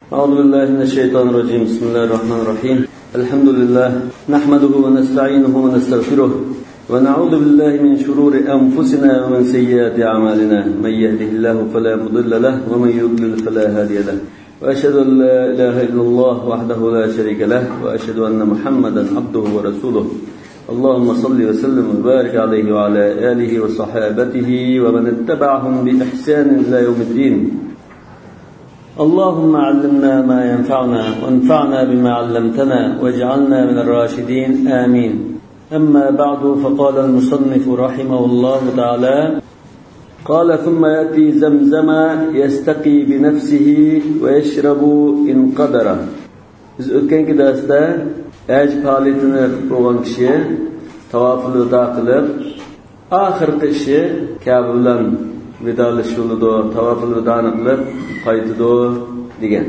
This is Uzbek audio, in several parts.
أعوذ بالله من الشيطان الرجيم. بسم الله الرحمن الرحيم. الحمد لله نحمده ونستعينه ونستغفره ونعوذ بالله من شرور أنفسنا ومن سيئات أعمالنا. من يهده الله فلا مضل له ومن يضلل فلا هادي له. وأشهد أن لا إله إلا الله وحده لا شريك له وأشهد أن محمدا عبده ورسوله. اللهم صل وسلم وبارك عليه وعلى آله وصحابته ومن اتبعهم بإحسان إلى يوم الدين. اللهم علمنا ما ينفعنا وانفعنا بما علمتنا واجعلنا من الراشدين آمين. أما بعد، فقال المصنف رحمه الله تعالى: قال ثم يأتي زمزم يستقي بنفسه ويشرب إن قدر. Biz o'tgan darsda haj faoliyatini qilib bo'lgan kishi tavoful vado qilib, oxirgi ishi Ka'ba bilan vidolashuvdi, tavoful vadoni qilib qaytdi degan.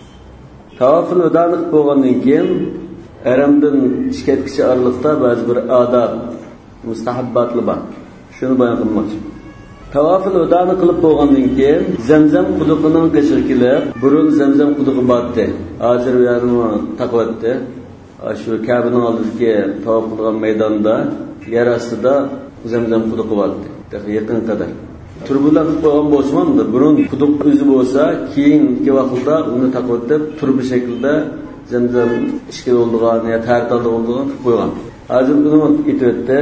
Tavoful vadoni qilib bo'lgandan keyin haramdan chiqayotgacha oraliqda ba'zi bir odob, mustahabbatlar bor. Shuni bayon qilmoqchi. Tavoful vadoni qilib bo'lgandan keyin Zamzam quduqining qishiga kelib, burun Zamzam quduqi bordi. Hozir u yerni taqvatdi. Shu Ka'baning oldidagi tavof qilgan maydonda yer ostida Zamzam quduqi bordi. Yaqin qadar. Turbular qilib qo'ygan bo'lsa-da, burun quduq o'zi bo'lsa, keyingi vaqtda uni taqvatib, turbi shaklda Zamzam ishga oldigan, ya tartalda oldigan qilib qo'ygan. Hozir buni aytibdi.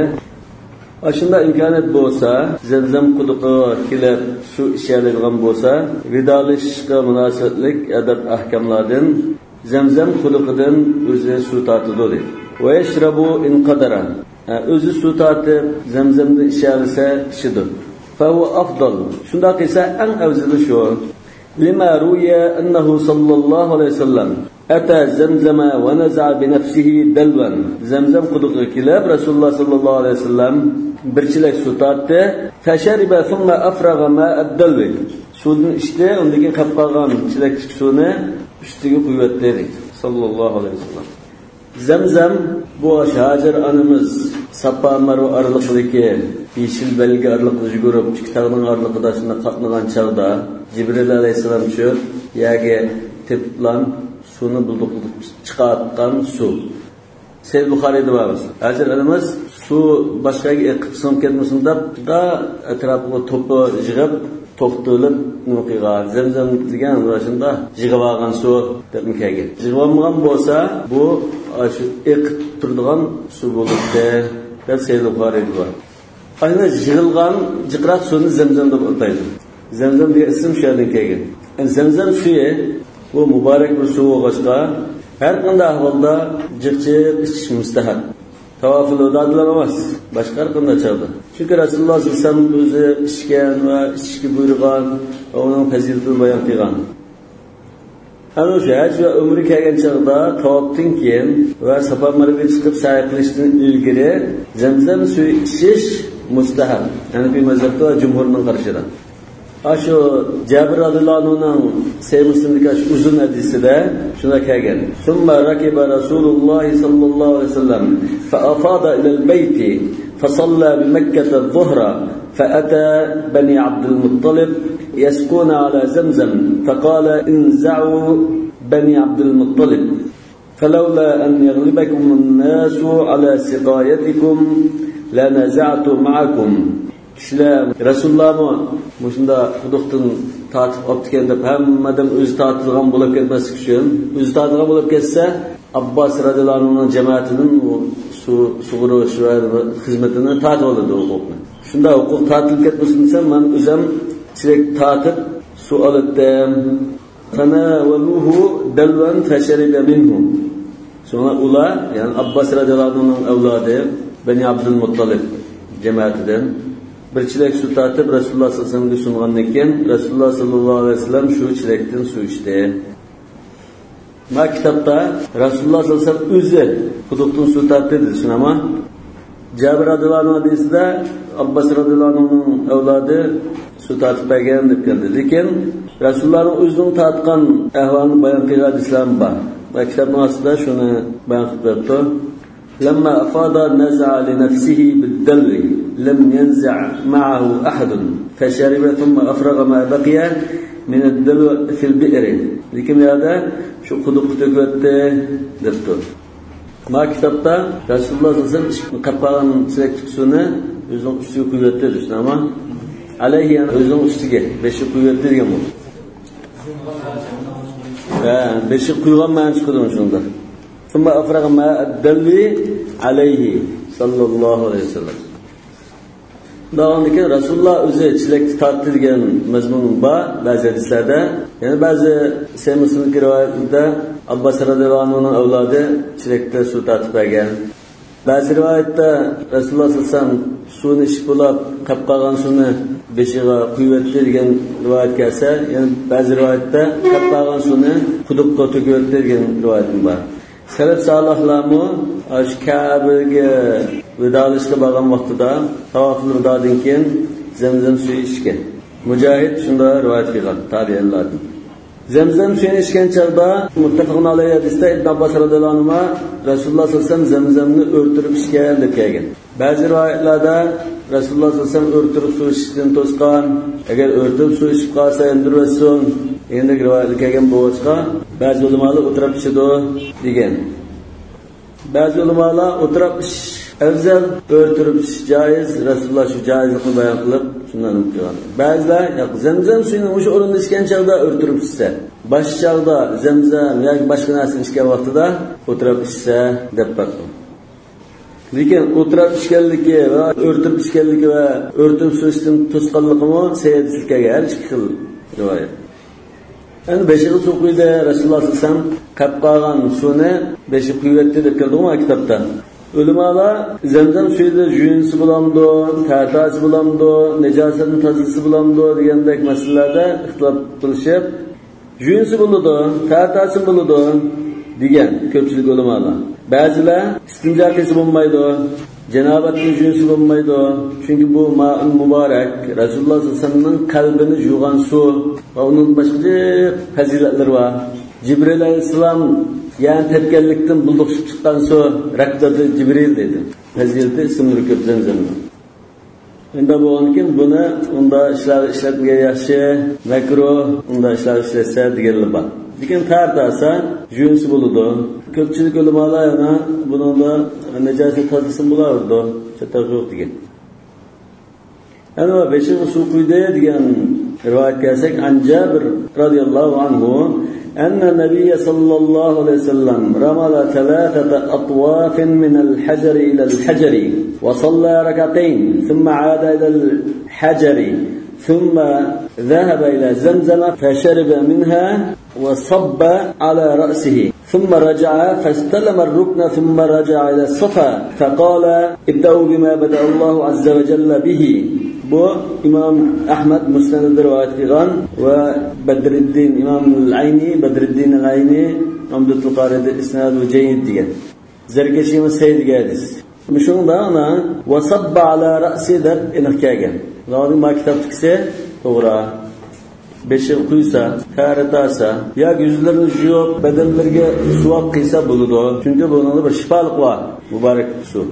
Ashunda imkoniyat bo'lsa, Zamzam quduqi kelib shu ishlaydigan bo'lsa, vidolashishga munosabatlik adab ahkamlardan Zamzam quduqidan o'zi suv tortadi dedi. Va yashrabu in qadara. O'zi suv tortib Zamzamda ishlaysa ishidir. Fa huwa afdal. Shunda qilsa eng afzali shu. Lima ruya annahu sallallohu alayhi vasallam ata Zamzama wa naza'a bi nafsihi dalwan. Zamzam quduqiga kelib Rasululloh sallallohu alayhi vasallam bir chilak suv tortdi. Fashariba thumma afraga ma'ad dalwi. Suvni ichdi, undan keyin qolib qolgan chilak suvni ustiga quyib dedi sallallohu alayhi vasallam. Zamzam bu Hajar onamiz Safa Marva oraliqidagi yeshil belgi oraliqida yugurib, ikki tog'ning oraliqida shunda qatnagan chog'da Jibril alayhisalom tushib, yaga teplan suvni bulduqib chiqargan suv. Sahih Buxoriyda bor. Hajar onamiz suv boshqaga eqib ketmasin deb atrofiga to'pi yig'ib to'xtalib nima qilgan. Zamzam degan shunda yig'ib olgan suv deb kelgan. Yig'ilmagan bo'lsa, bu shu eqib turadigan suv bo'ladi deb Sahih Buxoriyda bor. Aynan yig'ilgan jiqroq suvni Zamzam deb ataydi. Zamzam degan ism shu yerdan kelgan. Zamzam suvi bu muborak bir suv bo'lg'achqa har qanday ahvolda jiqchiq ichish mustahab. Tavoful vadolar emas, boshqa har qanday chog'da. Chunki Rasululloh sollallohu alayhi vasallam o'zi ichgan va ichishga buyurgan va uning fazilatini bayon qilgan. Ana o'sha haj va umra kelgan chog'da tavofdan keyin va Safa Marvaga chiqib sa'i qilishdan ilgari Zamzam suvi ichish mustahab. Hanafiy mazhabda va jumhurning qarashida. Ashu Jabir radhiyallohu anhuning Sahih Muslimdagi uzun hadisida shuna kelgan. Summa rakiba Rasululloh sallallohu alayhi vasallam fa afada ila al-bayt fa salla bi Makkah adh-dhuhra fa ata bani Abd al-Muttalib yasquna ala Zamzam fa qala inza'u bani Abd al-Muttalib falawla an yaghlibakum an-nas ala siqayatikum la naza'tu ma'akum. Kishilar Rasulullohni shunda quduqdan tortib olibgan deb hammadan o'zi tortilgan bo'lib ketmaslik uchun, o'zi tortilgan bo'lib ketsa, Abbos radhiyallohu anhuning jamoatining sug'urish va xizmatini tortib oladi huquqni. Shunda huquq tortilib ketmasin desa, men o'zim chilak tortib suv oldim. Fana waluhu dalwan fashariba minhu. Sonra ular, ya'ni Abbos radhiyallohu anhuning avlodi Bani Abdul Muttalib jamoatidan bir chilak suv tortib Rasululloh sollallohu alayhi vasallamga sungandan keyin Rasululloh sollallohu alayhi vasallam shu chilakdan suv ichdi. Ma kitobda Rasululloh sollallohu alayhi vasallam o'zi quduqdan suv tortdi dedi, shunami? Jabir radhiyallohu anhu hadisida Abbos radhiyallohu anhuning avlodi suv tortib bergan deb keldi. Lekin Rasulullohning o'zining tortgan ahvolini bayon qilgan hadislar bor. Va kitobning ostida shuni bayon qilib berdi. لما أفاض نزع لنفسه بالدلو لم ينزع معه أحد فشرب ثم أفرغ ما بقي من الدلو في البئر Lekin bu yerda shu quduqqa to'kibdi debdi. Ma kitobda Rasululloh sollallohu alayhi vasallam qapqagan silaklik suvni o'zining ustiga quyibdi deydi, ammo alayhi yana o'zining ustiga beshi quyibdi degan bu. Beshi quygan ma'no chiqadi shunda. Thumma afraga ma ad-dalli alayhi sallallohu alayhi vasallam. Davomida Rasululloh o'zi chilakni tortdi degan mazmun bor ba'zi hadislarda. Yana ba'zi Sahih Muslim rivoyatida Abbos radhiyallohu anhuning avlodi chilakda suv tortib bergan. Ba'zi rivoyatda Rasululloh sollallohu alayhi vasallam suvni ichib bo'lib, qolib qolgan suvni beshiga quyibdi degan rivoyat kelsa, yana ba'zi rivoyatda qolib qolgan suvni quduqqa to'kibdi degan rivoyat bor. Salaf solihlarmi shu Ka'baga vidolashga borgan vaqtida tavoful vidodan keyin Zamzam suvi ichgan. Mujohid shunda rivoyat qilgan tabiinlardan. Zamzam suyini ichgan chog'da muttafaqun alayhi hadisda Ibn Abbos radhiyallohu anhu Rasululloh sollallohu alayhi vasallam Zamzamni o'rtirib ichgan deb kelgan. Ba'zi rivoyatlarda Rasululloh sollallohu alayhi vasallam o'rtirib suv ichishdan to'sgan, agar o'rtirib suv ichib qolsa endirvasin. Endi rivoyatlar kelgan bo'yicha ba'zi ulamolar o'tirib ichadi degan. Ba'zi ulamolar o'tirib ichish afzal, o'rtirib ichish joiz, Rasululloh shu joizlikni bayon qilib shundan o'tgan. Ba'zilar yo'q, Zamzam suyini o'sha o'rinda ichgan chog'da o'rtirib ichsa, boshqa chog'da Zamzam yoki boshqa narsa ichgan vaqtida o'tirib ichsa deb batdi. Lekin o'tirib ichganligi va o'rtirib ichganligi va o'rtirib suv ichishdan to'sqanligimi sayyidlikka har ikki xil rivoyat. Endi beshiga suv quydi, Rasululloh sollallohu alayhi vasallam qolib qolgan suvni beshi quyibdi deb keldi-ku kitobda. Ulamolar Zamzam suyida juyinsi bo'lamdi, tartasi bo'lamdi, najosatni tozisi bo'lamdi degandek masalalarda ixtilof qilishib, juyinsi bo'ladi, tartasi bo'ladi degan ko'pchilik ulamolar. Ba'zilar istinjo qilsa bo'lmaydi, janobatning juyinsi bo'lmaydi, chunki bu ma'un muborak, Rasululloh sollallohu alayhi vasallamning qalbini yuvgan suv va uning boshqa fazilatlari bor. Jibril alayhissalom yani tepkenlikten bulduk çıkan su raktadı Cibril dedi. Hazreti ismini köp Zamzam'ın. Unda bu onkin buna onda işletmeye yaşı, mekruh, onda işletse diğerli bak. Diken tartasa jüyünsü buludu. Köpçülük ulemalar yana bunun da necaset tazısını bulardı. Çatak yok diken. Yani o beşik su kuydu diyen rivayet gelsek an Cabir radıyallahu anhu أن النبي صلى الله عليه وسلم رمل 3 أطواف من الحجر إلى الحجر وصلى ركعتين ثم عاد إلى الحجر ثم ذهب إلى زمزم فشرب منها وصب على رأسه ثم رجع فاستلم الركن ثم رجع إلى الصفا فقال ابدأوا بما بدأ الله عز وجل به. Bu İmam Ahmed Musned'de rivayet kılan ve Bedreddin İmam Al-Ayni, Bedreddin Al-Ayni Umdatul Qari'de isnadı ceyyid diye. Zerkeşimiz seydi hadis. Şunda ona vasabba ala ra'si deb inqagan. Zalim ma kitap tikse to'g'ri. Beshi quysa, qaratasa, ya yüzlerini yuvib, bedenlarga suv qilsa bo'ladi. Chunki buningda bir shifolik bor. Muborak suv.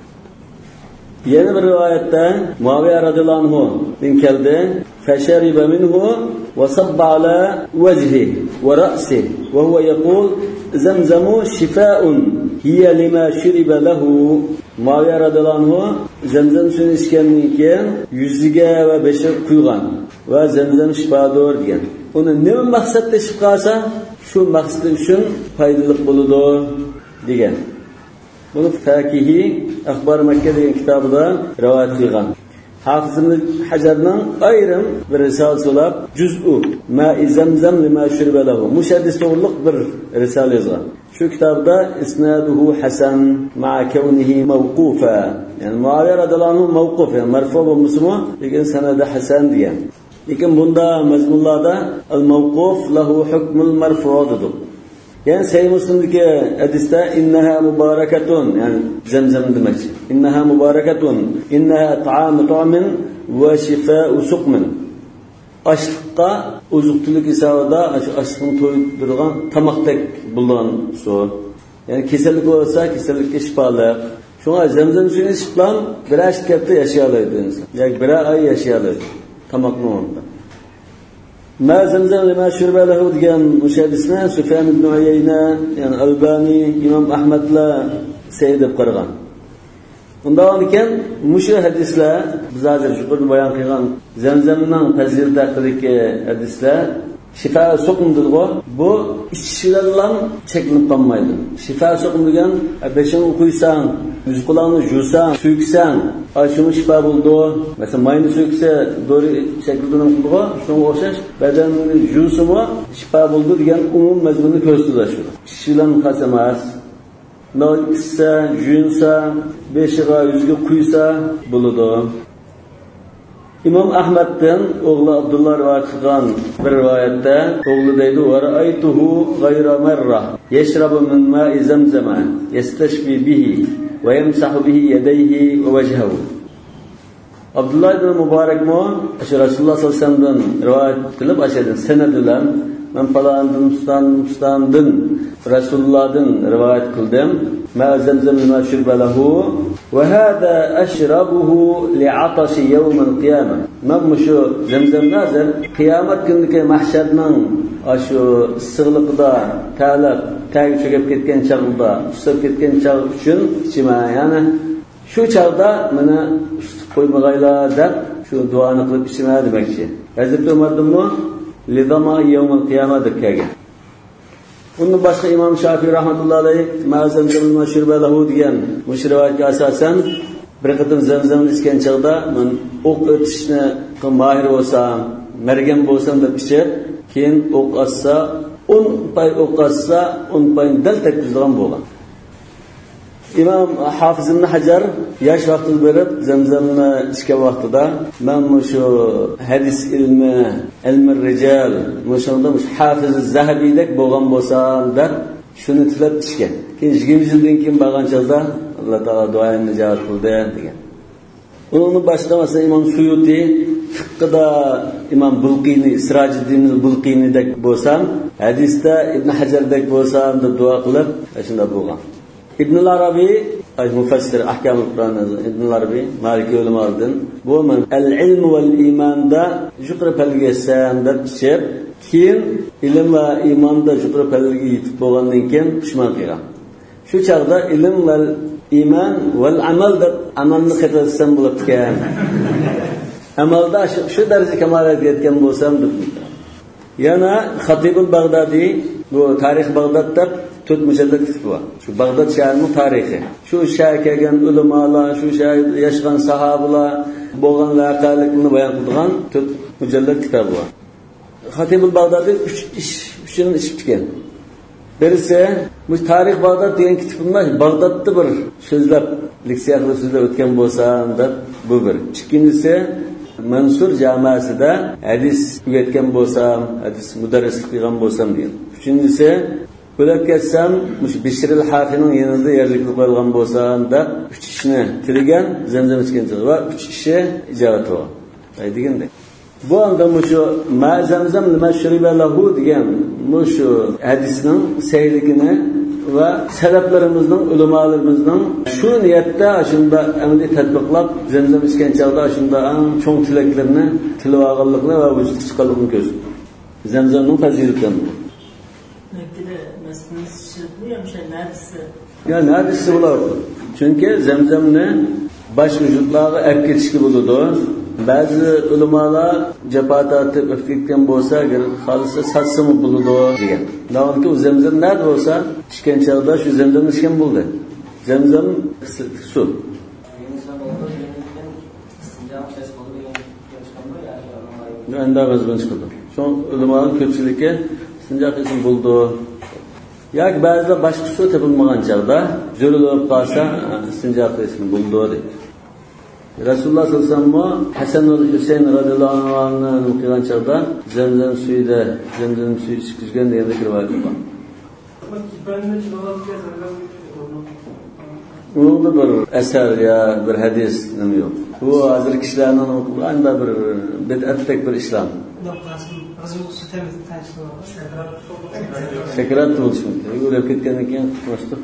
Yeni bir rivayette Muaviye radıyallahu anhu din keldi. Feşeribe minhu ve sabba ala vecihi ve ra'si ve huve yekul zemzemu şifaun hiye lima şiribe lehu. Muaviye radıyallahu anhu zemzem suyunu içkenliğin keyin yüzüge ve beşe kuygan ve zemzem şifadır diyen. Onu ne maksatla şifası? Şu maksatı üçün faydalık buludu diyen. Bunu Fakihi Akhbar Mekke degan kitobida rivoyat qilgan. Hafiz ibn Hajarning ayrim bir risolasi bo'lib, Juz'u ma'i zamzam lima shuriba lahu. Mushaddis to'g'riliq bir risola yozgan. Shu kitobda isnaduhu hasan ma'a kawnihi mawqufa. Yani Muaviye radhiyallohu anhu mawquf, yani marfu bo'lsa-mu, lekin sanadi hasan degan. Lekin bunda mazmunlarda al-mawquf lahu hukmul marfu' dedi. Yani Sahih Müslim'deki hadiste innaha mubarakatun yani Zemzem demek. İnnaha mubarakatun, innaha ta'amu tu'min ve şifa'u suqmin. Açlıkta, uzukçuluk hesabında açlıkını toydurgan tamaktek bulunan su. Yani kesellik olsa kesellikle şifalı. Şuna Zemzem suyunu içiplan bir şirkette yaşayalaydı insan. Yani bir ay yaşayalaydı. Tamaklı onda. Ma zamzam lima shurba lahu degan muhaddisni Sufyan ibn Uyayna, ya'ni Albani, Imom Ahmadlar sahih deb qaragan. Undan ekan, mushu hadislar biz hozir yuqorida bayon qilgan zamzamning fazilati haqidagi hadislar shifa so'qimdigo, bu ichishlardan cheklanib qolmaydi. Shifa so'qim degan, beshing qo'ysang, yuz quloqni juvsang, suyksan, shuni shifa bo'ldi. Masalan, mayni suyksa, dori shaklida qildigo, shunga o'xshash badanni juvsimi shifa bo'ldi degan umum mazmunni ko'rsatadi shu. Ichishlardan xas emas. Nolkisa, juyunsa, beshiga, yuzga quysa bo'ladi. İmam Ahmed'den oğlu Abdullah rivayet qilgan bir rivoyatda oğlu deydi: "Va ra'aytuhu ghayra marra yashrabu min ma'i zamzama yastashfi bihi va yamsahu bihi yadayhi va wajhahu." Abdullah ibn Mubarak mo Rasulullah sallallohu alayhi vasallamdan rivoyat qilib ashadin sanad bilan men falandan Rasulullah'dan rivoyat qildim. Ma zamzam ma shurba lahu va hada ashrabuhu li'atashi yawm al-qiyamah. Men shu zamzam nazar qiyomat kunidagi mahsharning shu issiqligida talab tagi cho'kib ketgan chog'da, ustab ketgan chog' uchun ichima, ya'ni shu chog'da meni ustib qo'ymag'aylar deb shu duoni qilib ichima demoqchi. Hazrat Umardanmi lidama yawm al-qiyamah deb kelgan. Bunun başqa İmam Şafii rahmetullahi alayhi ma'zam zamzam shurba lahu degan mushrivatga asosan bir qatim zamzamni ichgan chog'da men o'q o'tishni mahir bo'lsam, mergan bo'lsam deb ichib, keyin o'q atsa, 10 pay o'q atsa, 10 pay dal tekizgan bo'lgan. İmam Hafiz ibn Hajar yosh vaqtida berib zamzamni ichgan vaqtida men shu hadis ilmi rijal mushunda Hafiz az-Zahabiydek bo'lgan bo'lsam deb shuni tilab ichgan. Keyin 20 yildan keyin borgan chog'da Alloh taolo duoyimni javob qildi degan. Uni boshqa masalan Imom Suyuti fiqhda Imom Bulqini, Sirajiddin al-Bulqinidek bo'lsam, hadisda Ibn Hajardek bo'lsam deb duo qilib shunda bo'lgan. İbn al-Arabi mufassir ahkam al-Qur'on İbn al-Arabi Maliki ulamalardan bu men al-ilm vel iymanda juqra palgasan deb ichib, keyin ilm va iymonda juqra palga yetib bo'lgandan keyin pishman qilgan. Shu chaqda ilm va iymon vel amal deb amalni qilsam bo'ladi ekan. Amalda shu daraja kamolatga yetgan bo'lsam deb. Yana Xatib al-Bag'dadi bu tarix Bag'dodda 4 mujallad kitib bor. Shu Bag'dod shahrining tarixi. Shu shahar kelgan ulamolar, shu shahar yashagan sahobalar bo'lgan voqealarni bayon qilgan 4 mujallad kitob bor. Xatib al-Bag'dadi 3 ish uchun ishibgan. Birisi bu tarix Bag'dod degan kitib emas, Bag'dodda bir so'zlab, leksiya qilib so'zlab o'tgan bo'lsam deb bu bir. Ikkinchisi Mansur jamoasida hadis o'rgatgan bo'lsam, hadis mudarrislik qilgan bo'lsam degan. Uchinchisi bo'lib ketsam, mush Bishr al-Hafining yanında yerlik qo'yilgan bo'lsam deb 3 ishni tilgan zamzam ichgan va 3 ishi ijobat bor. Aytganda bu anda mushu ma zamzam lima shuriba lahu degan mushu hadisning sahihligini va sabablarimizning ulamolarimizning shu niyatda shunda amaliy tatbiqlab zamzam ichgan chog'da shunda eng cho'ng tilaklarni tilib olganligini va vujudga chiqqanligini ko'rsatdi. Zamzamning fazilatidan ya neredeyse bular. Çünkü zemzemni baş vücutlarga ep ketişki buludu. Bazı ulamalar cepatatı öpketken bolsa, halisa satsı mı buludu diyen. Daha ki o zemzem nerede olsa, içken çağda şu zemzem içken buldu. Zemzem su. Enda gazban çıkıldı. Şu ulamaların kötülükü sıncak için buldu. Yoki ba'zida boshqa suv topilmagan chog'da zo'rilib qolsa istinjo qilishni bo'ldi deydi. Rasululloh sollallohu alayhi vasallam Hasan va Husayn radhiyallohu anhu qilgan chog'da zamzam suyida zamzam suyi ichishgan degan rivoyat bor. Unda bir asar ya bir hadis nima yo'q. Bu hozir kishilarning o'qigan bir bid'atdek bir ishlam. Sekret olsun. Öyle ketkenlik yani tutmuştuk.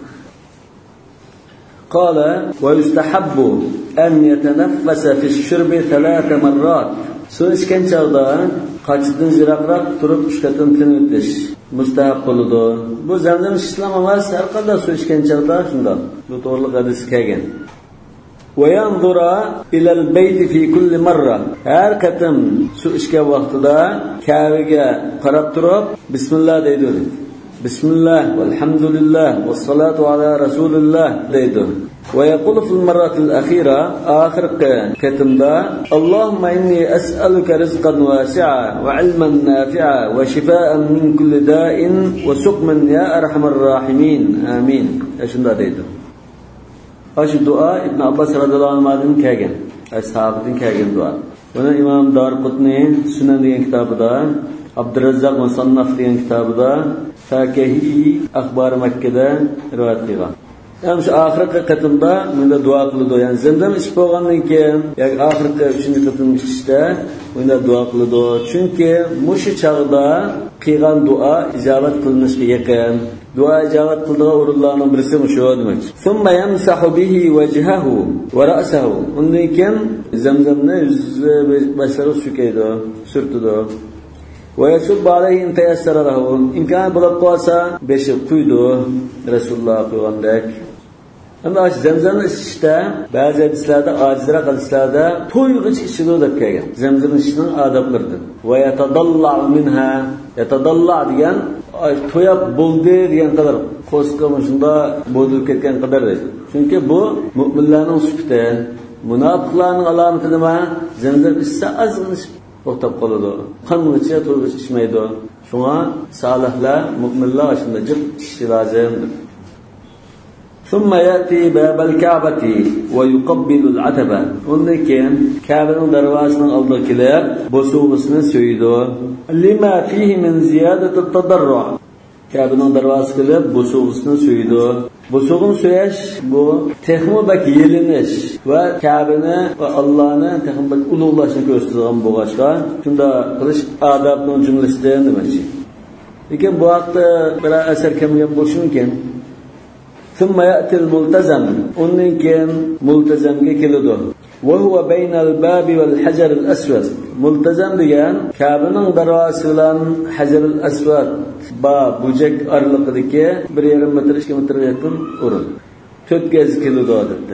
قال ويستحب أن يتنفس في الشرب 3 مرات. Su içken çağda Qaçdan jiroqroq turib 3 qatim tinitish mustahab bo'ladi. Bu zamzam ichishlar emas, har qanday suv ichgan chaqda shundoq. Bu to'g'ri hadis kelgan. وينظر إلى البيت في كل مرة هر قتم سو إشكا وقتدا كعبة قرب تراب بسم الله ديدو بسم الله والحمد لله والصلاة على رسول الله ديدو ويقول في المرة الأخيرة آخر قتم دا اللهم إني أسألك رزقا واسعا وعلما نافعا وشفاء من كل داء وسقما يا أرحم الراحمين آمين أشن دا ديدو Aşı dua İbn Abbas radıyallahu anh'ın kelgen, ashabın kelgen dua. Bunu İmam Darqutni Sunan degan kitobida, Abdurrazzaq Musannaf degan kitobida, Fakihi Akhbar Makkada rivoyat qilgan. Yani şu oxirgi qatimda bunda dua qiladi. Yani zamzam ichib bo'lgandan keyin, yoki oxirgi 3-qatim ichishda bunda dua qiladi. Chunki mushu chaqda qilgan dua ijobat qilinishga yaqin. Dua ijobat qildigan o'rinlarning birisi shu demak. Summa yamsahu bihi wajhahu wa ra'sahu. Undan keyin zamzamni yuzi bashara sukaydi, surtidi. Wa yasub alayhi in tayassara lahu. Imkon bo'lib qolsa beshi quydi Rasululloh qo'ygandek. Ama zamzamni ichishda ba'zi hadislarda ojizroq hadislarda to'yg'ich ichidi deb kelgan. Zamzam ichishning odoblaridir. Va yatadallu minha. Yatadallu degan to'yab bo'ldi degan qadar qo'sqa shunda bo'lib ketgan qadar. Chunki bu mu'minlarning sifati, munofiqlarning alomati nima? Zamzam ichsa ozgina to'xtab qoladi. Qancha to'yg'ich ichmaydi. Shunga solihlar, mu'minlar shunda jiq ichishi lozim. ثم يأتي باب الكعبة ويقبل العتبة. ولكن كعبة دروازة الله كلاب بسوغسنا سيدو لما فيه من زيادة التضرع. كعبة دروازة كلاب بسوغسنا سيدو. بسوغن سياش بو تخمو بك يلنش وكعبنا واللهنا تخمو بك الله شكوستغن بغاشقا. شندا قلش آدابنا جملستين دمشي. لكن bu vaqtda bir asar kamgan bo'lishi mumkin. ثم يأتي الملتزم ونكن ملتزم كيلودو وهو بين الباب والحجر الأسود. ملتزم ديان كابنن دروازلان حجر الأسود باب بوجك أرلقدكي 1.5 متر 2 متر yakın orun 4 kez kilodo adetde.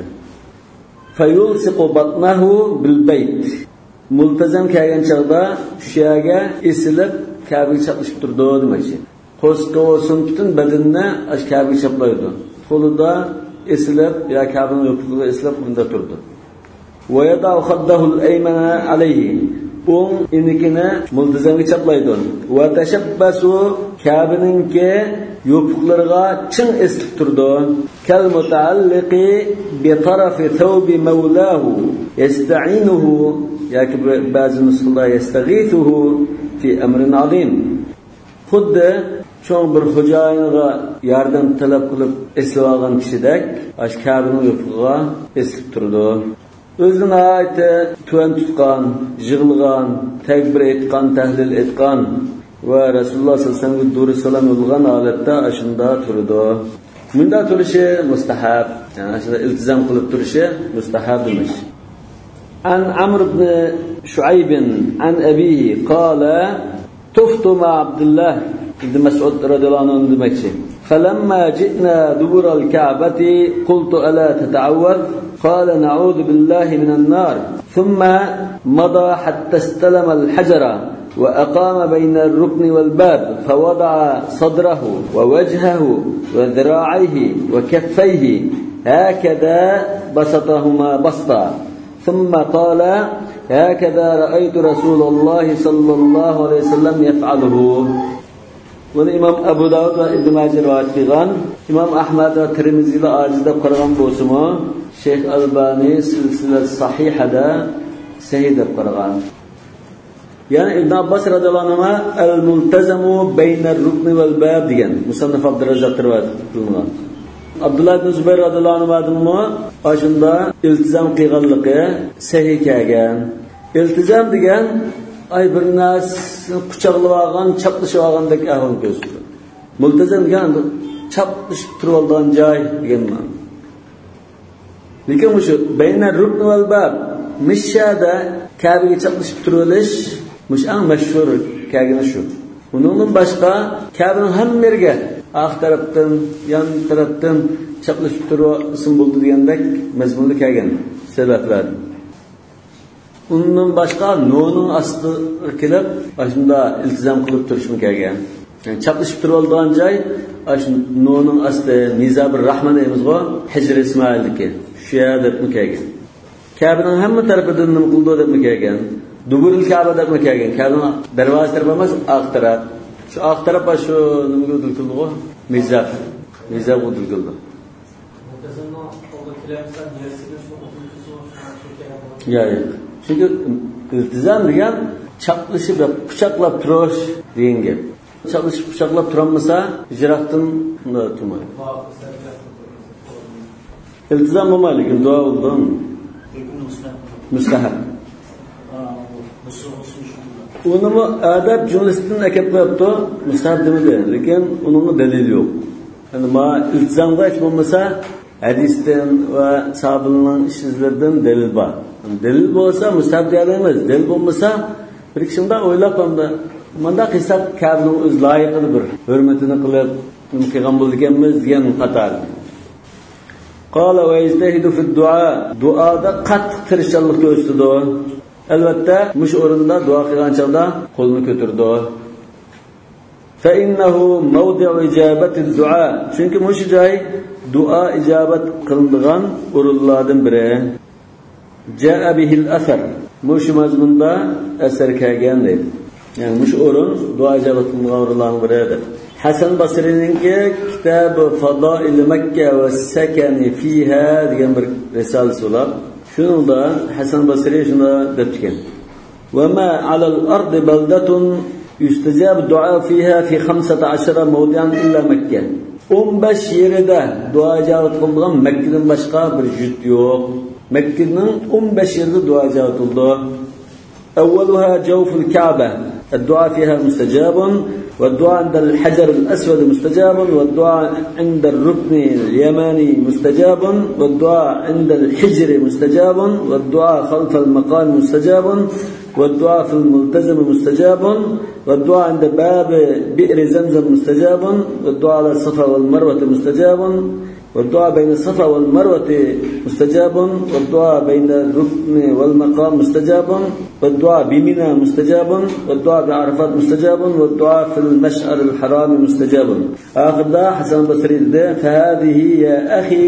فيلصق بطنه بالبيت. ملتزم kelgan chaqda shu yerga esilib Kabe'ga chaqishib turdi demoqchi. Qo'sqa olsun butun badanni Kabe'ga chaplaydi. Qo'lida eslab ya Kabe'ning yo'qligini eslab bunda turdi. Va yada'u khaddahu al-aymana alayhi. O'ng inikini multazamga chaplaydi. Va tashabbasu Kabe'ningki yo'qliklariga chin eslib turdi. Kal mutaalliqi bi tarafi thawbi mawlahu yasta'inuhu yoki ba'zi nusxalar yastaghithuhu fi amrin azim. Xuddi cho'ng bir xo'jayiniga yordam talab qilib eslab olgan kishidek ash Kabe'ning yo'qligiga eslib turdi. O'zini aytdi, tuvan tutgan, yig'ilgan, takbir aytgan, tahlil aytgan va Rasululloh sollallohu alayhi vasallamga duri salom yo'llagan holatda ashunda turdi. Bunda turishi mustahab, ya'ni shunda iltizom qilib turishi mustahab demiş. An Amr ibn Shuayb an abihi qala tuftu ma Abdullah ibn Mas'ud radhiyallahu anhu demakchi. فلما جئنا دبر الكعبة قلت ألا تتعوذ قال نعوذ بالله من النار ثم مضى حتى استلم الحجر وأقام بين الركن والباب فوضع صدره ووجهه وذراعيه وكفيه هكذا بسطهما بسطا ثم قال هكذا رأيت رسول الله صلى الله عليه وسلم يفعله. Bunu İmam Abu Dawud ve İbn Majah rivayet qilgan. İmam Ahmad ve Tirmizi ile acizda qaragan bo'lsa-mu, Şeyh Albani silsila sahihada sahih deb qaragan. Yani İbn Abbas radhiyallahu anhu al-multazamu bayna ar-rukn wal bab degan Musannaf Abdurrazzaq rivayet qilgan. Abdullah ibn Zubayr radhiyallahu anhu ashunda iltizam qilganligi sahih kelgan. İltizam degan ay bir nas quchoqlab olgan, chaplashib olgandek ahvol ko'rsatdi. Multazam degan chaplashib turib olgan joy degan ma'no. Lekin shu bayna rukn val bab mishada Kabe'ga chaplashib turib olish Mush eng mashhur kelgani shu. Undan boshqa Ka'baning hamma yerga oq tarafdan, yon tarafdan chaqlashib turib ism bo'ldi degandek mazmunli kelgan sabablar. Undan boshqa Nuhning osti kelib, shunda iltizom qilib turishmi kelgan. Yani chaqlashib turib olgan joy shu Nuhning osti Mizabur Rahman deymiz-ku, Hijr Ismoilniki. Shu yerda kelgan. Ka'baning hamma tarafidan nima qildi deb kelgan. Duburul Ka'ba deb kelgan. Ka'baning darvoza tarafi emas, oq taraf. Shu oq taraf shu nimaga o'tildi-ku? Mizab o'tildi. Ya. Çünkü iltizam degan chaqlashib quchoqlab turish degan gap. Chaqlashib quchoqlab turamasa, ijroqdan turmaydi. İltizam bo'lmaydi, lekin duo bo'ldi. Mustahab. Onu adab cümlesinden akab qo'yibdi, mustahab demadi, lekin uning dalili yo'q. Yani ma iltizamga hech bo'lmasa, hadisdan va sahobalarning ishlardan dalil bor. Dalil bo'lsa mustahab deyilmaydi. Dalil bo'lmasa, bir kishida o'ylab qoldi. Manda qilsak Ka'baning o'z loyiqini bir hurmatini qilib, nima qilgan bo'lganmiz degan qator. Qala va yajtahidu fi du'a. Duoda qattiq tirishchilik ko'rsatdi. Albatta, mush o'rinda duo qilgan chog'da qo'lni ko'tardi. Fa innahu mawdi'u ijabati ad-du'a. Chunki mush joy duo ijobat qilinadigan o'rinlardan biri. Ja'a bihi al-athar. Mush mazmunda asar kelgan deydi. Yani mush o'rin duo ijobat qilinadigan o'rinlardan biridir. Hasan Basri'ninki Kitab Fadail Makka va Sakani fiha degan bir risolasi bor. Shunda Hasan Basri shunda debgan. Va ma 'ala al-ardi baldatun yustajab du'a fiha fi 15 mawdi'an illa Makka. 15 yerida duo ijobat qilingan Makkadan boshqa bir jut yo'q. Makkaning 15 yerida duo ijobat qildi. Awwaluha jawful Ka'ba. الدعاء فيها مستجاب والدعاء عند الحجر الأسود مستجاب والدعاء عند الركن اليماني مستجاب والدعاء عند الحجر مستجاب والدعاء خلف المقام مستجاب والدعاء في الملتزم مستجاب والدعاء عند باب بئر زمزم مستجاب والدعاء على الصفا والمروة مستجاب والدعاء بين الصفا والمروة مستجاب والدعاء بين الركن والمقام مستجاب والدعاء بمنى مستجاب والدعاء بعرفات مستجاب والدعاء في المشعر الحرام مستجاب. آخر ده حسن البصري ده فهذه يا أخي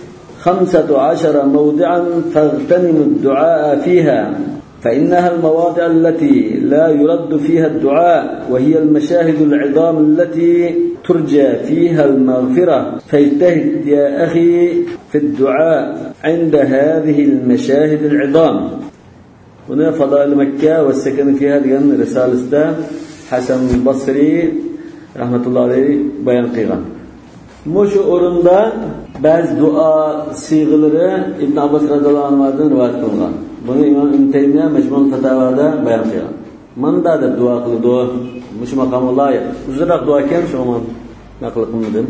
15 موضعا فاغتنم الدعاء فيها فإنها المواضع التي لا يرد فيها الدعاء وهي المشاهد العظام التي ترجى فيها المغفرة فاجتهد يا أخي في الدعاء عند هذه المشاهد العظام. هنا فضائل مكة والسكن فيها لأن رسالة حسن البصري رحمة الله عليه بيان قيغان. مش أورندا بعض دعاء صيغلره ابن عباس رضي الله عنه روايت قilgan. Bunu İmam İbn Teymiyye Mecmu'l Fetavada bayan qilgan. Manda deb duo qildi. Mush maqamga loyiq. Uzunroq duo ekan, shu men naql qildim.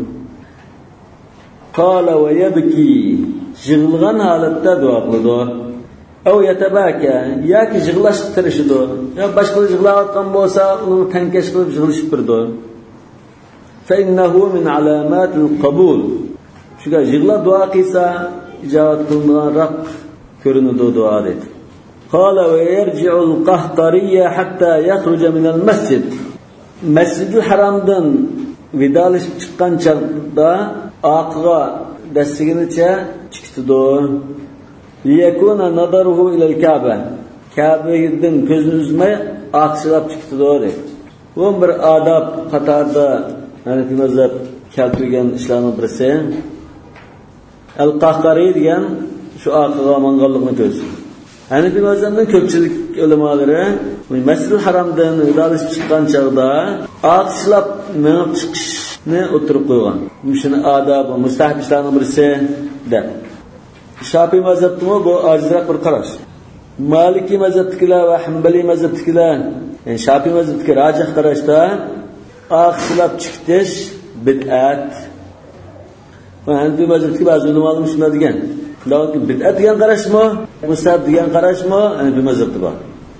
Qala va yabki. Jig'ilgan holatda duo qildi. Aw yatabaka, yoki jig'lashtirishdi. Ya boshqa jig'layotgan bo'lsa, uni tankash qilib jig'lashib turdi. Fa innahu min alamatil qabul. Shuga jig'lab duo qilsa, ijobat qilingan ko'rinadi duo dedi. Qala va yarji'ul qahqariyya hatta yakhruja min al-masjid. Masjidul Haramdan vidalashib chiqqan chaqda oqiga dastiginicha chiqdi. Liyakuna nadaruhu ila al-Ka'ba. Ka'badan ko'zini uzmay oqsilab chiqdi dedi. Bu bir adab qatorida Hanafi mazhab keltirgan ishlarning birisi. Al-Qahqari degan shu oqiga mangallikni ko'rsatdi. Hanafi mazhabning ko'pchilik ulamolari Masjidul Haramdan vidalashib chiqqan chaqda oqsilab minib chiqishni o'tirib qo'ygan. Shuni adab va mustahab ishlarning birisi deb. Shafiy mazhabida bu ojizroq bir qarash. Maliki mazhabdagilar va Hanbali mazhabdagilar, yani Shafiy mazhabidagi rojih qarashda oqsilab chiqish bid'at. Va Hanafi mazhabidagi ba'zi ulamolar shunday degan. Lekin bid'at degan qarashmi, mustahab degan qarashmi, Hanafi mazhabida bor.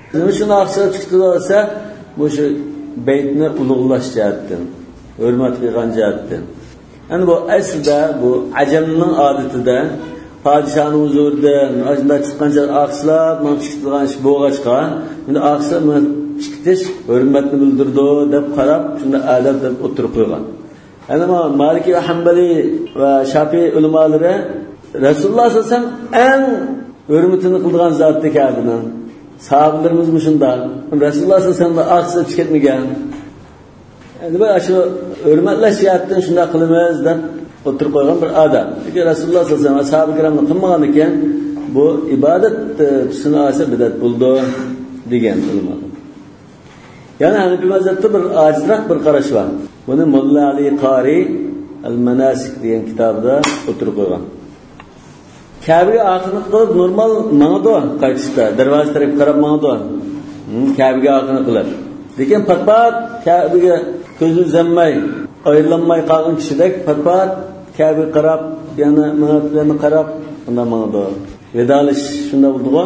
Nima shuni aqsa chiqdi bo'lsa, bu shu baytni ulug'lash jihatdan, hurmat qilgan jihatdan. Ana bu aslida bu ajamning odatida podshohning huzurida ajda chiqqancha aqslar, mana chiqadigan ish bo'lg'achqa, endi aqsa chiqitish hurmatni bildirdi deb qarab, shunda adab deb o'tirib qo'ygan. Ana Maliki va Hanbali va Shafi'i ulamolari Rasululloh sallallohu alayhi vasallam eng hurmatini qilgan zot ekanini. Sahabelerimiz shunda. Rasululloh sallallohu alayhi vasallam aqsa chiqitmagan. Endi bu shu hurmatlash jihatdan shunda qilamiz deb o'tirib qo'ygan bir odam. Chunki Rasululloh sallallohu alayhi vasallam ashabi kiramni qilmagan ekan, bu ibodat tusini olsa bidat bo'ldi degan ulamo. Yani Hanefi mazhabida bir ajroq bir qarash bor. Buni Mulla Ali Qari Al-Manasik degan kitobda o'tirib qo'ygan. Kabe'ga aqini qilib normal mangdi qaytishda, darvoza taraf qarab mangdi. Kabe'ga aqini qilib. Lekin pat-pat Kabe'ga ko'zi zammay, aylanmay qolgan kishidek pat-pat Kabe'ga qarab, yana manatlarni qarab undan mangdi. Vedalish shunda bo'ldi-ku.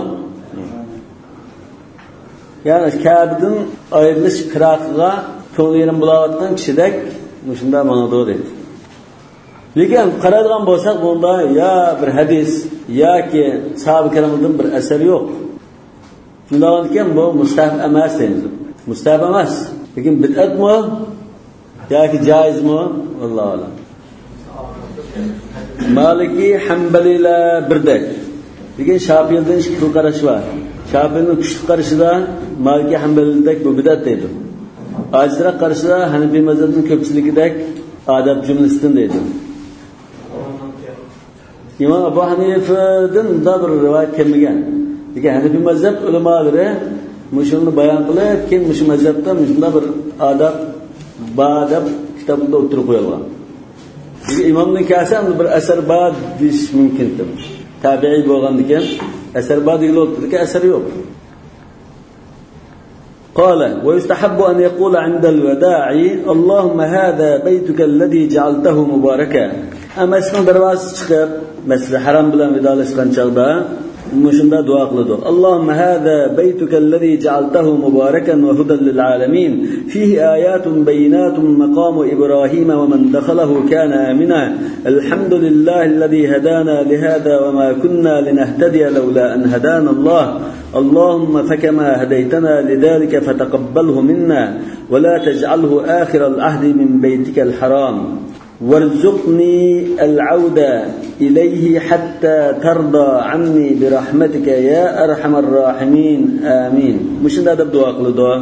Yani Kabe'dan ayrilish qiraqiga ko'nglim bo'layotgan kishidek shunda mangdi dedi. Lekin qaraydigan bo'lsak, bunda ya bir hadis yoki sahoba kiramdan bir asar yo'q. Shundan ekan bu mustahab emas endi. Mustahab emas. Lekin bid'atmi yoki joizmi? Alloh alam. Maliki, Hanbalilar birdek. Lekin Shafi'iydan ikki qarash bor. Shafi'ning kuchli qarashida Maliki, Hanbalidek bu bid'at deydi. Ajroq qarashida Hanefi mazhabining ko'pchiligidek adab jumlasidan deydi. İmam Abu Hanifa'dan da bir rivayet kelmegan. Lekin Hanefi mazhab ulamolari mushuni bayon qilib, kim mush mazhabda shunda bir adab badab kitobida o'tirib qo'yilgan. Lekin imomning kasam bir asar bad deyish mumkindir. Tabiiy bo'lgandan keyin asar bad deyiladi, asar yo'q. قال ويستحب أن يقول عند الوداع اللهم هذا بيتك الذي جعلته مباركا. Ama ismin darvozasi chiqib, Masjid Haram bilan vidolashgan chaqda shunda duo qiladi. Allohumma hada baytuka allazi ja'altahu mubarakan wa hudan lil alamin. Fihi ayatun bayinatun maqam Ibrahim wa man dakhalahu kana amina. Alhamdulillahi allazi hadana li hada wa ma kunna linahtadiya lawla an hadana Allah. اللهم فكما هديتنا لذلك فتقبله منا ولا تجعله آخر العهد من بيتك الحرام وارزقني العودة إليه حتى ترضى عني برحمتك يا أرحم الراحمين آمين. مش هذا بدعاء قلده.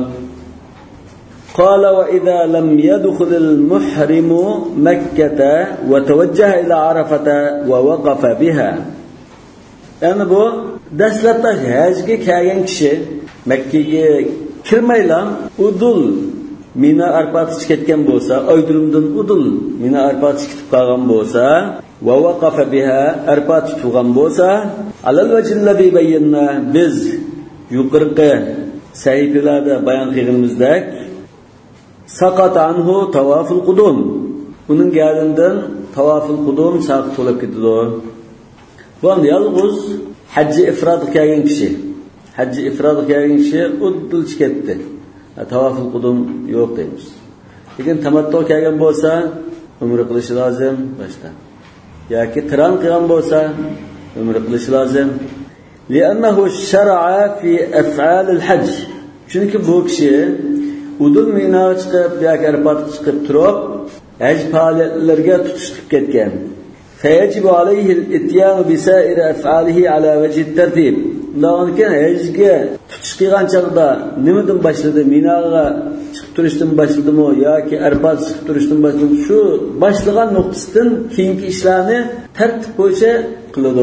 قال وإذا لم يدخل المحرم مكة وتوجه إلى عرفة ووقف بها. Yani bu dastlabda hajga kelgan kishi Makkaga kirmaylar, udul Mina Arafat ketgan bo'lsa, Oydurumdan udul Mina Arafat ketib qolgan bo'lsa, va waqafa biha Arafat turgan bo'lsa, alal vajhillazi bayyana biz yuqorqi sahifalarda bayon qilganimizdek saqat anhu tawaful qudum. Uning galidan tawaful qudum saqit bo'lib ketdi. Bu yalnız hacci ifrod qilgan kishi. Hacci ifrod qilgan kishi udul ketdi. Tavaful qudum yo'q deymiz. Lekin tamattu kelgan bo'lsa, umra qilish lozim boshda. Yoki qiron qilgan bo'lsa, umra qilish lozim. Li'annahu shar'a fi af'al al-hajj. Chunki bu kishi udul Mina chiqib, yoki Arafat chiqib turib, haj faoliyatlariga tutishib ketgan. فيجب عليه الاتيان بسائر افعاله على وجه الترتيب. Lakin hajga tutish qilgan chaqda nimadan boshladi? Minaga chiqib turishdan boshladimi yoki Arafat chiqib turishdan boshladimi? Shu boshlagan nuqtasidan keyingi ishlarni tartib bo'yicha qiladi.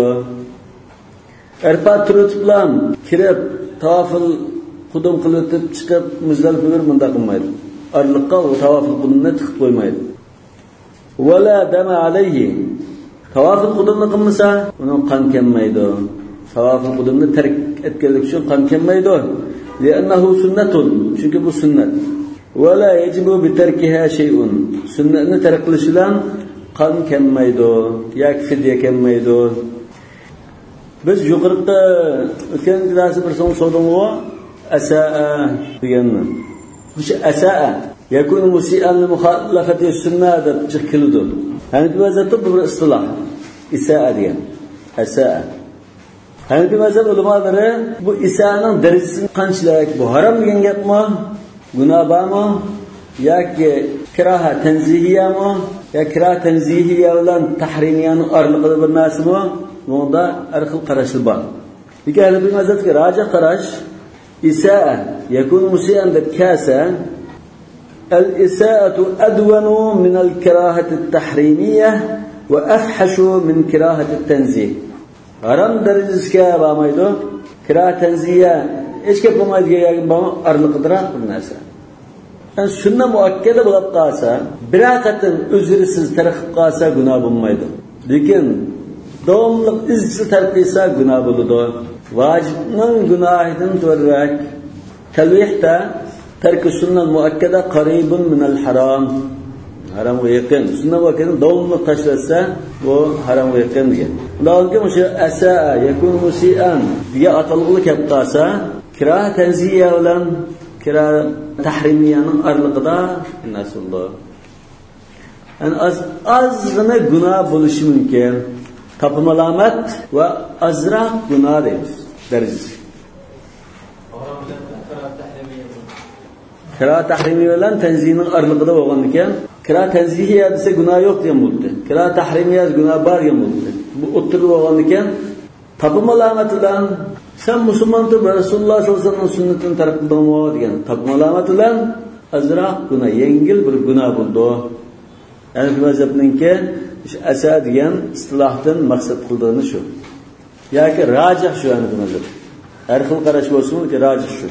Arafat turib bilan kirib tavaful qudum qilib chiqib Muzdalifaga munda qilmaydi. Arliqqa tavaful qudumni tiqib qo'ymaydi. Wala dama alayhi. Tavaful qudumni qilmasa, uning qon kelmaydi. Tavaful qudumni tark etganlik uchun qon kelmaydi. Li'annahu sunnatun. Chunki bu sunnat. Wala yajibu bi tarkiha shay'un. Sunnatni tark qilish bilan qon kelmaydi, yoki fidya kelmaydi. Biz yuqorida o'tgan darsi bir so'ng so'dimga asaa deganni. Bu asaa yakun musian li mukhalafati sunnah deb chiqildi. Hanafi mazhabda bu bir istiloh. Isaa degan. Asaa. Hanafi mazhab ulamolari bu isaning darajasi qanchalik? Bu harom degan gapmi? Gunoh bormi? Yoki kiraha tanzihiyami? Ya kiraha tanzihiya bilan tahrimiyaning orliqida bir narsami? Bunda har xil qarashlar bor. Lekin Hanafi mazhabga rojih qarash isaa yakun musian deb kasa al-isaa'atu adwanu min al-kirahati at-tahrimiyya wa afhashu min kirahati at-tanzih. Haram darajasiga bormaydi. Kiraha tanzihiya hech gap bo'lmaydigan orliqidroq bir narsa. Sunna muakkada bo'lib qolsa, bir qatim uzrsiz tarqib qolsa gunoh bo'lmaydi. Lekin davomli izchil tarqisa gunoh bo'ladi. Vojibning gunohidan to'rak talvihda tarki sunna muakkada qaribun min al-haram. Haramga yaqin. Sunna muakkada davomli tashlasa, bu haramga yaqin degan. Undan o'sha asaa yakun musian deya atalg'ili kelib qolsa, kira tanziya bilan kira tahrimiyaning orliqida nasullar. Azgina gunoh bo'lishi mumkin. Tapmalamat va azroq gunoh deymiz. Darajasi. Kira tahrimiya bilan tanziyaning orliqida bo'lgan ekan, kira tanzihiya desa gunoh yo'q degan bo'ldi. Kira tahrimiya gunoh bor degan bo'ldi. Bu o'ttirib bo'lgan ekan, tapmalamat bilan sen musulmondir Rasululloh sollallohu alayhi vasallam sunnatini tark qildingmi degan tapmalamat bilan azroq gunoh, yengil bir gunoh bo'ldi. Hanafi mazhabninki asa degan istilohdan maqsad qildigani shu. Yoki rojih shu Hanafi mazhab. Har xil qarash bo'lsin-ki rojih shu.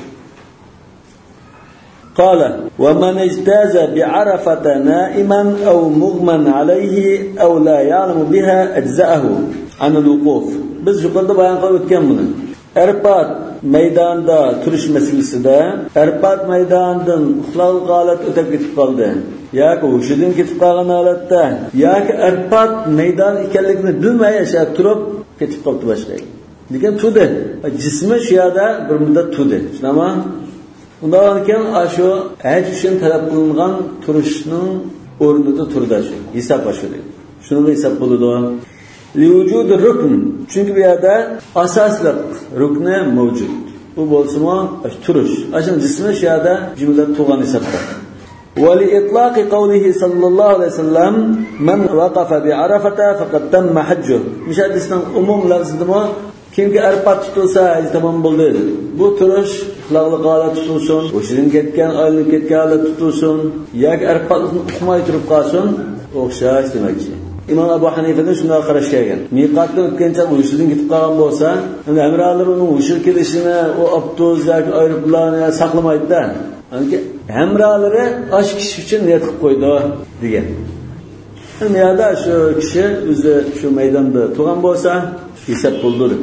قال ومن اجتاز بعرفة نائما أو مغمى عليه أو لا يعلم بها أجزأه عن الوقوف. Biz yuqorida bayon qilib o'tgan buni. Arfat maydonida turish masalasida Arfat maydonidan uxlab holat o'tib ketib qoldi. Yoki hushidan ketib qolgan holatda, yoki Arfat maydon ekanligini bilmay yashab turib ketib qoldi boshqa. Lekin tudi, jismi shu yerda bir muddat tudi. Tushunami? Undan keyin shu haj uchun talab qilingan turishning o'rnida turdi shu. Hisob ashudi. Shuni hisob bo'ladi. Li vujud rukn. Chunki bu yerda asosli rukni mavjud. Bu bo'lsa-mu turish. Ashun jismi shu yerda jumla tug'an hisobda. Va li itlaqi qawlihi sallallohu alayhi vasallam man waqafa bi arafata faqad tamma hajjuh. Mushadisning umum lafzidimi kimki Arafat tutilsa tamom bo'ldi. Bu turish quloqli holat tutilsin, o'shidan ketgan, oylik ketgan holat tutilsin, yoki Arafatni uqmay turib qolsin, o'xshash demakchi. İmam Abu Hanifa'dan shunday qarash kelgan. Miqatdan o'tgancha o'shidan ketib qolgan bo'lsa, endi amrlar uning o'shir kelishini, o avtobus yoki aeroplanni saqlamaydi-da. Ya'ni hamralari osh kishi uchun niyat qilib qo'ydi degan. Endi yerda shu kishi o'zi shu maydonda turgan bo'lsa, hisob bo'ldi.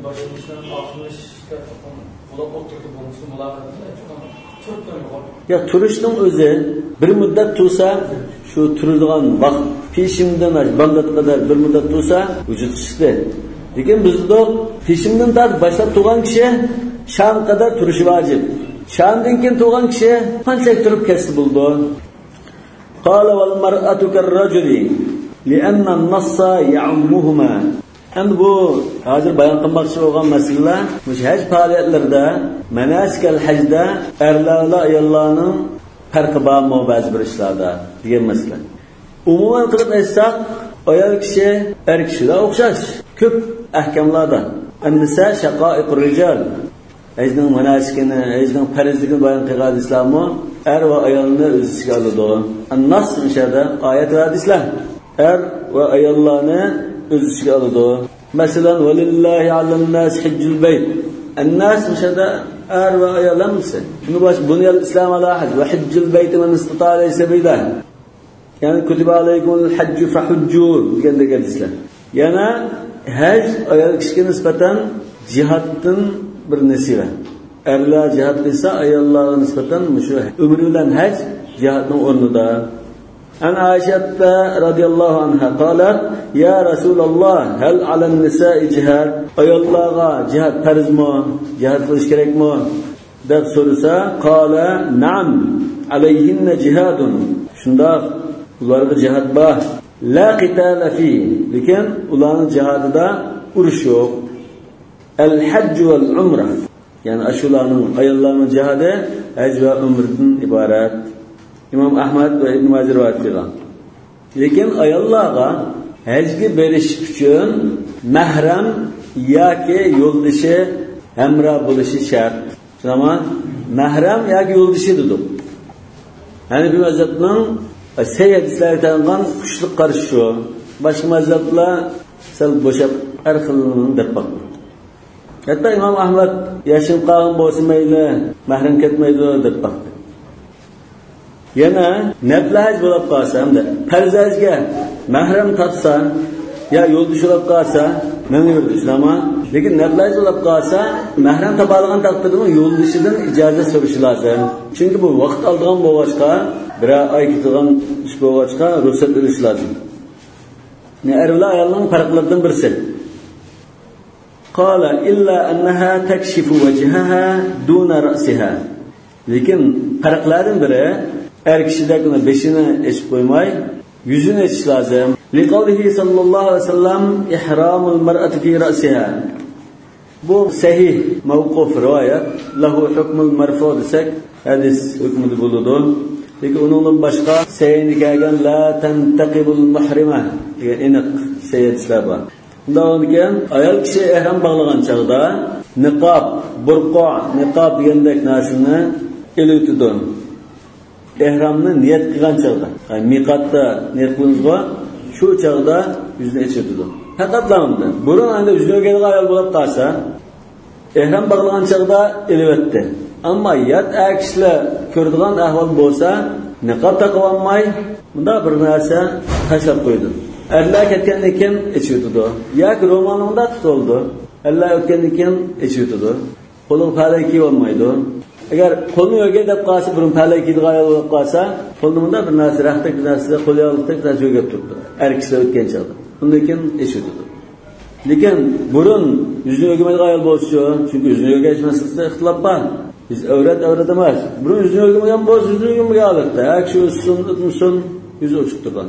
Ya turishning o'zi bir muddat tursa, shu turadigan vaqt peshimdan bandat qadar bir muddat tursa, vujud chiqdi. Lekin bizda peshimdan tart boshlab turgan kishi sham qadar turishi vojib. Shamdan keyin turgan kishi qanchalik turib ketsa bo'ldi. Qala wal mar'atu kar-rajuli li'anna an-nassa ya'ummuhuma. Endi bu hozir bayon qilmoqchi bo'lgan masalalar mush haj faoliyatlarida, manasikal hajda erlar va ayollarning farqi bormi ba'zi bir ishlarda degan masala. Umuman qilib aytsak, ayol kishi er kishiga o'xshash ko'p ahkamlarda. An-nisa shaqa'iqur rijal. Hajning manasikini, hajning farzligini bayon qilgan islomni er va ayolni o'z ichiga oladi. An-nas mishada oyat va hadislar er va ayollarni o'z ichiga oladi. Masalan, "Valillahi 'alan-nas hajjul bayt." An-nas mishada er va ayol hamsi. Buni bosh bunyal islom ala haj va hajjul bayt man istata'a ilayhi sabila. Ya'ni kutiba alaykumul hajju fahujju degandek hadislar. Yana haj ayol kishiga nisbatan jihaddan bir nasiba. Erlar jihad qilsa, ayollarga nisbatan mushu umri bilan haj jihadning o'rnida. An Aisha radhiyallohu anha qalat: "Ya Rasululloh, hal 'alan nisa'i jihad?" Ayollarga jihad farzmi? Jihad qilish kerakmi? deb so'rasa, qala na'am alayhinna jihadun. Shunda ularga jihad bor. La qitala fi, lekin ularning jihadida urush yo'q. Al-hajj wal umra, ya'ni ashularning ayollarning jihadi haj va umrdan iborat. İmam Ahmad ve İbn Majah rivoyat qilgan. Lekin ayollarga hajga berish uchun mahram yoki yo'ldoshi hamroh bo'lishi shart. Shunami? Mahram yoki yo'ldoshi dedik. Ya'ni bu mazhabning sayyidlarga tangan kuchli qarish shu. Boshqa mazhablar sal bo'shab har xilini deb qo'ydi. Hatto İmam Ahmad yashin qolgan bo'lsa mayli, mahram ketmaydi deb qo'ydi. Yana naflaj bo'lib qolsa hamda farzajga mahram topsa ya yo'ldosh bo'lib qolsa menga islomga, lekin naflaj bo'lib qolsa mahram topa olgan taqdirda yo'ldoshidan ijozat so'rashi lozim. Chunki bu vaqt olgan bo'lg'achqa, bir oy ketgan ish bo'lg'achqa ruxsat olish lozim. Ne erlar ayolning farqlaridan birisi. Qala illa annaha takshifu wajhaha duna ra'siha. Lekin farqlardan biri er kishidagina beshini echib qo'ymay, yuzini echish lozim. Liqavlihi sallallohu alayhi vasallam ihramul mar'ati fi ra'siha. Bu sahih mavquf rivoyat, lahu hukmul marfu desak, hadis hukmi bo'ladi. Lekin undan boshqa sayyid kelgan la tantaqibul muhrima degan aniq sayyidlar bor. Undan keyin ayol kishi ihrom bog'lagan chog'da niqob, burqa, niqob degandek narsani elutidi. Ehromni niyat qilgan chog'da, miqatda niyat qilingizga, shu chog'da yuzni echitdi. Faqatlamda burun anda yuzni o'rgangan ayol bo'lib qolsa, ehrom bog'lagan chog'da elvatdi. Ammo yat akishlar ko'radigan ahvol bo'lsa, niqob taqib olmay, bunda bir narsa tashlab qo'ydi. Erlar ketgandan keyin echitdi. Yoki ro'monida tutildi. Erlar o'tgandan keyin echitdi. Qo'lga palay kiyib olmaydi. Agar qo'lni yo'g'ay deb qolsa, burun palay kiyib olib qolsa, qo'lida bir narsa raxtaq narsa, qo'lyog'liqdek narsa yo'g'ab turibdi. Erkaklar o'tgan chog'da. Undan keyin eshitdi. Lekin burun yuzni yo'g'maydigan ayol bo'lsa, chunki yuzni yo'g'ash masalasida ixtilof bor. Biz avrat emas. Burun yuzni yo'g'magan bo'lsa, yuzni yo'g'magan holatda, shu sun'atmusun yuzi ochiq turgan.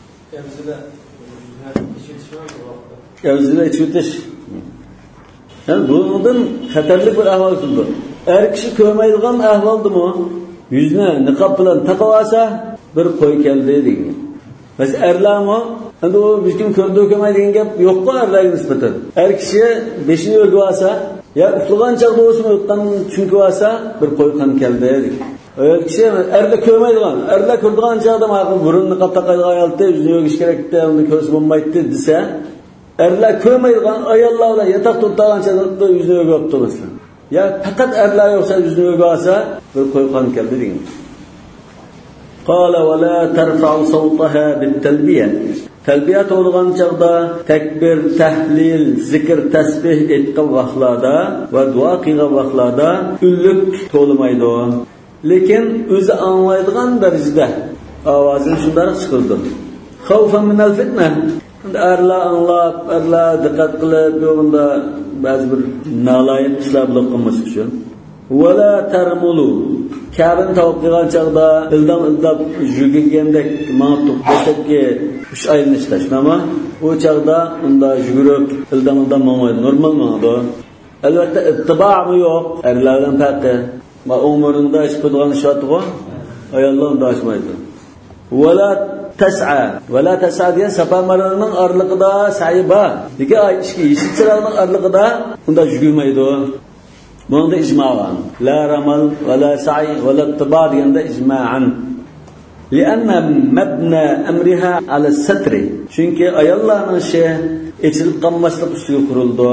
Evzile içitish. Yani bundan xatarli bir ahvol bo'ldi. Er kishi ko'rmaydigan ahvoldimi? Yuzni niqob bilan taqib olsa, bir qo'y keldi degan. Biz erlarmi? Endi u bizning ko'rdi ko'rmaydigan gap yo'q-ku erlarga nisbatan. Er kishi beshini o'rgib olsa, ya uxlagan chog'da o'smi o'tgan chunki olsa, bir qo'y qon keldi degan. Ayol kishi erlar ko'rmaydigan, erlar ko'rdigan chog'da ma'qul burunni qattiq taqaydigan ayolda yuzni yo'gish kerakda, uni ko'rsa bo'lmaydi desa, erlar ko'rmaydigan ayollar yotoq turgan chog'da yuzni yo'g'ib turibdi. Ya faqat erlar yo'qsa yuzni yo'g'ib olsa, bir qo'y qon keldi degan. Qala va la tarfa'u sawtaha bit-talbiya. Talbiya to'lgan chog'da takbir, tahlil, zikr, tasbih etgan vaqtlarda va duo qilgan vaqtlarda ullik to'lmaydi. Lekin o'zi anglaydigan darajada ovozini shunday chiqardi. Xavfan min al-fitna. Erlar anglab, erlar diqqat qilib, yo'g'inda ba'zi bir naloyiq ishlar bilan qilmas uchun. Va la tarmulu. Kabin tavib qilgan chog'da ildam yugurgandek ma'tub desakki 3 oyni ishlashmi? U chog'da unda yugurib ildam ma'maydi, normal ma'noda. Albatta ittibo'mi yo'q, erlardan farqi. Va umrunda ish qilgan shotg'o ayollar unda ashmaydi. Wala tas'a degan safa marraning orliqida sa'i bor. Lekin ishki yeshitchilarning orliqida unda yugurmaydi. Bunda ijmo' var. La ramal wala sa'i wala ittiba deganda ijma'an. Lianna mabna amriha ala satr. Chunki ayollarning ishi echilib qolmaslik ustiga qurildi.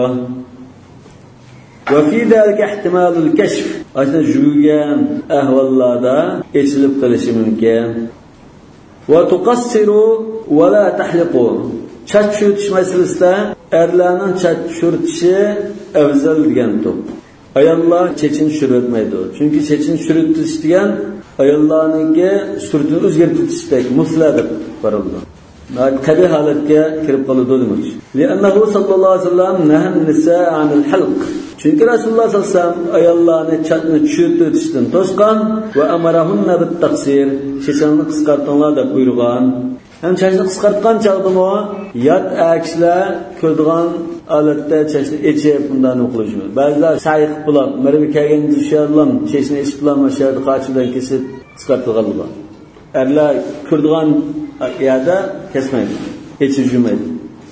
Va fi dalika ihtimalul kashf. Ashna yugurgan ahvollarda echilib qolishi mumkin. Va tuqassiru va la tahliqu. Chach shurtish masalasida erlarning chach shurtishi afzal degan to'p. Ayollar chechin shurutmaydi. Chunki chechin shurutish degan ayollarningki surtini o'zgartirishdek musladib qo'rildi. Tabi holatga kirib qoladi demoqchi. Li'annahu sallallohu alayhi vasallam nahan nisaa 'anil halq. Çünkü Rasululloh sallallohu alayhi vasallam ayollarni chatni tushirib o'tishdan to'sgan va amarahunna bit-taqsir, chechanni qisqartinglar deb buyurgan. Ham chachni qisqartgan chaqdimi, yot akishlar ko'rdigan olatda chachni echib bundan o'qilishmi. Ba'zilar sayiq qilib, marga kelgan dusharlam chachni echib bilan mashhad qachidan kesib qisqartgan bo'lgan. Erlar ko'rdigan yerda kesmaydi, echib jumaydi.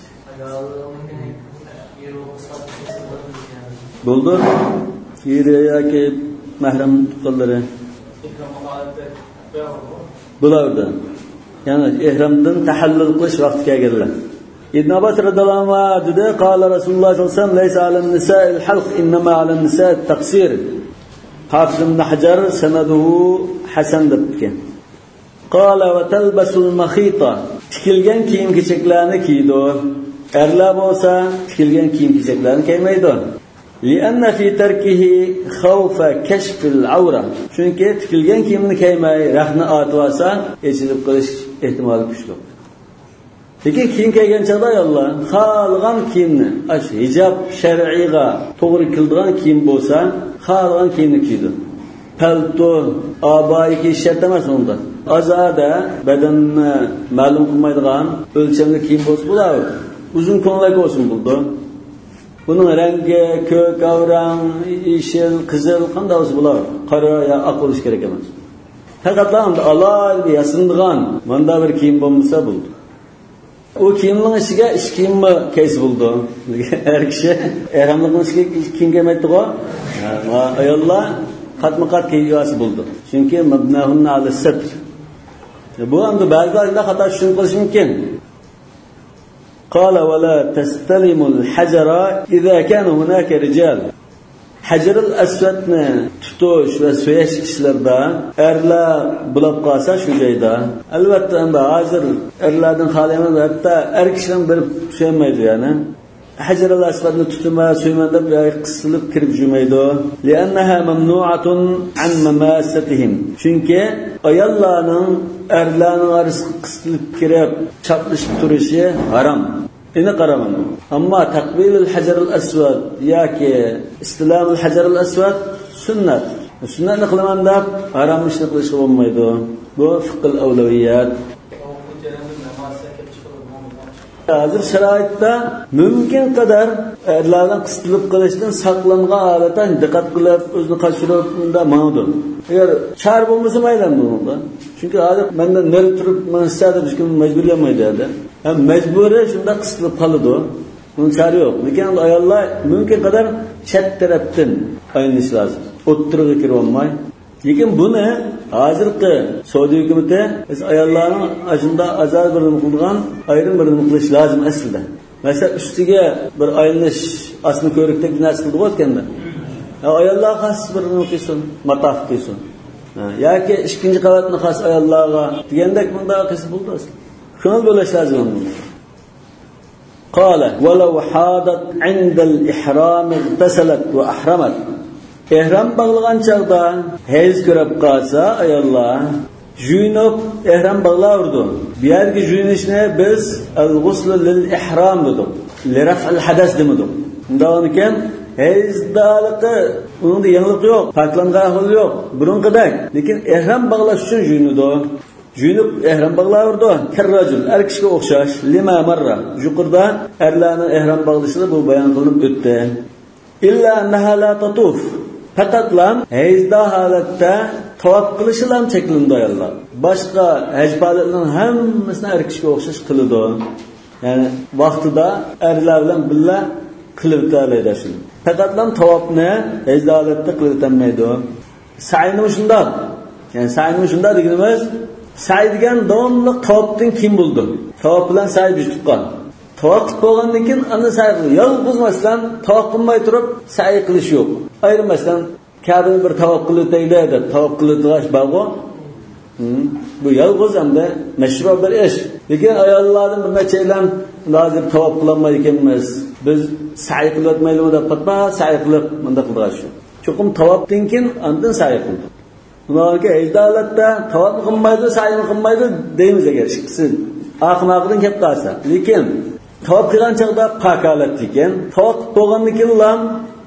Bo'ldi. Yeri yoki mahram tuqqanlari bularda. Ya'ni ihramdan tahallul qilish vaqti kelganlar. Ibn Abbas radhiyallohu anhu dedi, qala Rasululloh sallallohu alayhi vasallam laysa 'alan nisa'il halq, innama 'alan nisa'it taqsir. Hafiz ibn Hajar sanaduhu hasan debkan. Qala va talbasul makhita. Tikilgan kiyim-kechaklarni kiydi. Erlar bo'lsa tikilgan kiyim-kechaklarni kiymaydi. Lianna fi tarkihi khawfa kashf al-awra. Chunki tikilgan kiyimni kiymay, rahni otib olsa, echilib qolish ehtimoli kuchli. Lekin kiyim kiygan chaqda ayollar xohlagan kiyimni, ash hijab shar'iga to'g'ri keladigan kiyim bo'lsa, xohlagan kiyimni kiydi. Palto, abay kiyish shart emas unda. Azada badanni ma'lum qilmaydigan o'lchamli kiyim bo'lsa bo'ladi. Uzun ko'ylak bo'lsin bo'ldi. Bunun rengi ko'k, ovrang, yeşil, qizil qanday bo'lsa bo'ladi. Qora yo oq bo'lish kerak emas. Faqat alohida yasindigan mana bir kiyim bo'lsa bo'ldi. O kiyimning ichiga ish kiyimmi kiysa bo'ldi. Har kishi ehramning ichiga kiyim kiymaydi-ku. Ayollar qatma-qat kiysa bo'ldi. Chunki mabnahunna al-satr. Bu endi ba'zilarda xato tushunib qolish mumkin. قال ولا تستلم الحجر إذا كان هناك رجال. Hajar al-aswadni tutish va so'yash ishlarida erlar bo'lib qolsa shu joyda albatta endi hozir erlardan xoliman hatto er kishidan bir tushunmaydi ya'ni Hajar al-aswadni tutma so'yman deb qisilib kirib yurmaydi. Li'annaha mamnu'atun an mamasatihim. Chunki ayollarning erlarning arasida qisilib kirib chaplashib turishi harom. Ini qaraman. Ammo taqbilul hajar al-aswad yoki istilamul hajar al-aswad sunnat. Sunnatni qilaman deb harom ishni qilishga bo'lmaydi. Bu fiqhul avlaviyat. Hozir sharoitda mumkin qadar erlardan qisilib qilishdan saqlangan holatdan diqqat qilib o'zini qochirib unda ma'nudi. Agar char bo'lmasa mayli bunda. Chunki hozir mendan nari turib men istadi hech kim majburlamaydi dedi. Ham majburi shunda qisilib qoladi. Bunun chari yo'q. Lekin ayollar mumkin qadar chat tarafdan aynish lozim. O'ttirga kirib olmay. Lekin buni hozirgi Saudiya hukumati biz ayollarning ashunda azal bir qilgan ayrim bir qilish lozim aslida. Mesela üstiga bir aynish asli ko'rikdek narsa qilib o'tganda. Ayollar xos bir qilsin, mataf qilsin. Yoki ikkinchi qavatni xos ayollarga degandek bunda qilsa bo'ldi asli. Ko'ngil bo'lish lozim. Qala walau hadat 'inda al-ihram igtasalat wa ahramat. Ehram bağlagan çağda hayz görüp qalsa ayollar juyunub ehram bağlardı. Bu yergi juyunishni biz al-ghusl lil-ihram dedik. Li-raf'il hadas demedik. Undan keyin hayzdaligi unda yangilik yo'q, farklangan hol yo'q. Burunqidak. Lekin ehram bağlash uchun juyunudi. Juyunub ehram bağlardı. Karrajul erkishga o'xshash lima marra. Yuqorda erlarning ehram bağlashini bu bayon qilinib o'tdi. İlla annaha la tatuf. Faqatlam hayzda holatda tavof qilishi ham cheklandi ayollar. Boshqa haj faoliyatlarning hammasini erkishga o'xshash qiladi. Ya'ni vaqtida erlar bilan birga qilib o'tadi shuni. Faqatlam tavofni hayzda holatda qilib o'tmaydi. Sa'yni shunda. Ya'ni sa'yni shunda deganimiz sa'i degan davomli tavofdan kim bo'ldi? Tavof bilan sa'i jutuqqan. Tavof bo'lgandan keyin ana sa'i yolg'izmasdan tavof qilmay turib sa'i qilish yo'q. Ayirmasdan Ka'bani bir tavof qilib deb tavof qiladigan bag'o. Bu yolg'iz hamda mashru bir ish. Lekin ayollarning bir nechalar hozir tavof qilolmaydi ekanmiz. Biz sa'i qilmaylik deb qatma sa'i qilib bunda qildilar shu. Cho'qim tavofdan keyin andin sa'i qildi. Ularga aydalatda tavof qilmaydi, sa'i qilmaydi deymiz agar chiqsin. Aqmaqdan kelib qolsa. Lekin tavof qilgan chaqda pakalat ekan, tavof bo'lgandan keyin ham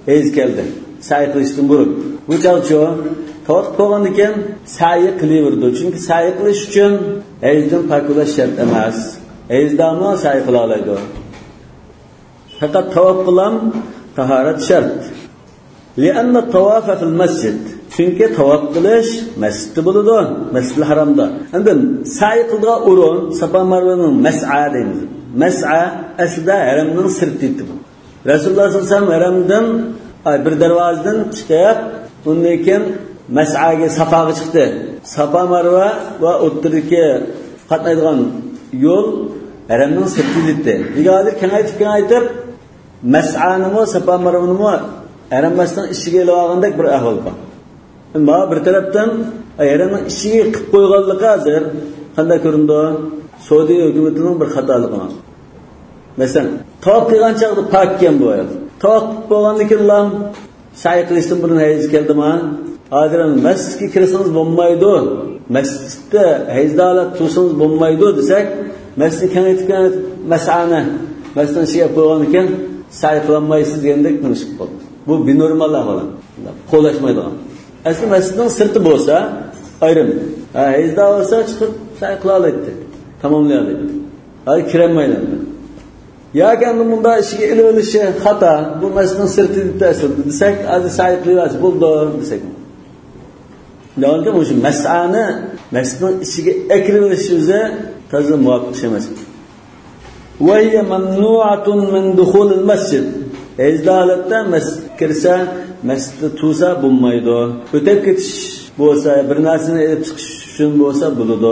hayz keldi. Sa'i qilishdan burun. Bu chaqcho tavaf bo'lgan ekan, sa'i qilaverdi. Chunki sa'i qilish uchun hayzdan pok bo'lish shart emas. Hayzdami sa'i qila oladi. Faqat tavaf qilam tahorat shart. Lianna tawafa fil masjid. Chunki tavaf qilish masjidda bo'ladi, Masjidil Haromda. Endi sa'i qilgan o'rin Safa Marvaning mas'a deymiz. Mas'a aslida haramning sirti. Rasululloh sollallohu alayhi vasallam haramdan bir darvozadan chiqib, undan keyin mas'aga Safaga chiqdi. Safa Marva va o'ttirdagi qatnaydigan yo'l haramning sirti edi. Hozir kengaytib mas'ani mo Safa Marvani mo haramdan ishiga olgandek bir ahvol bor. Ama bir tarafdan haramning ishiga qilib qo'yganligi hozir qanday ko'rindi? Saudiya hukumatining bir xatoligi bor. Masalan, tavaf qilgan chaqda pakkan bo'ladi. Tavaf bo'lgandan keyin sa'i qilishdan burun hayz keldimi? Hozir masjidga kirsangiz bo'lmaydi. Masjidda hayzdalat tursangiz bo'lmaydi desak, masjidni kengaytgan mas'ani masjiddan shiya qo'ygan ekan, sa'i qilolmaysiz degandek tunishib qoldi. Bu binormal ahvol. Qo'llashmaydi. Aslida masjidning sirti bo'lsa, ayrim. Hayzda bo'lsa chiqib sa'i qila oladi. Tamomlaydi. Hali kirolmaydi. Yoki bunda ishiga ililishi xato, bu masjidning sirti deb ta'sirdi desak, hozir sa'i qilasiz bo'ldi desak. Davomda o'sha mas'ani masjidning ichiga akirilishi o'zi toza muvofiq emas. Va hiya mamnu'atun min dukhul al-masjid. Ezdalatda masjid kirsa, masjidda tursa bo'lmaydi. O'tib ketish bo'lsa, bir narsani olib chiqish uchun bo'lsa bo'ladi.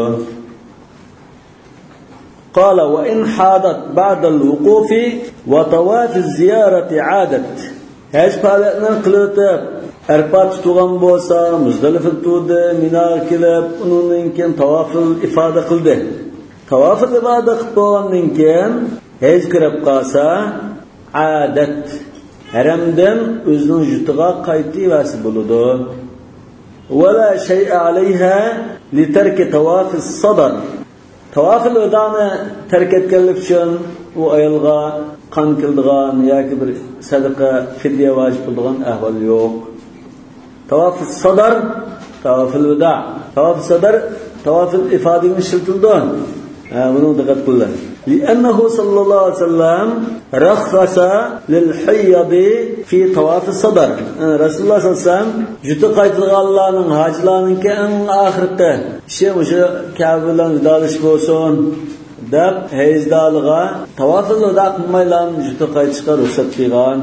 قال وإن حاضت بعد الوقوف وطواف الزيارة عادت. هاش فعلتنا قلتب Arpat tugan bo'lsa, Muzdalifa tutdi, Mina kelib, undan keyin tavafil ifoda qildi. Tavafil ifoda qilib bo'lgandan keyin haj kirib qolsa, adat haramdan o'zining yurtiga qaytibasi bo'ladi. Wala shay'a alayha li tarki tawafil sadr. Tavafil wadani tark etganlik uchun u ayolga qon qildigan yoki bir sadaqa fidya vojib bo'lgan ahvol yo'q. Tavaf sadr, tavaf al-vada. Tavaf sadr, tavaf al-ifada mishiltildi. Buni diqqat qiling. Li'annahu sallallohu alayhi vasallam rakhasa lil-hayyad fi tawaf sadr. Rasululloh sallallohu alayhi vasallam juda qaytilganlarning hajlarning eng oxirida o'sha Ka'ba bilan vidolish bo'lsin deb hayzdaliga tavaf al-vada qilmaylar juda qaytishga ruxsat qilgan.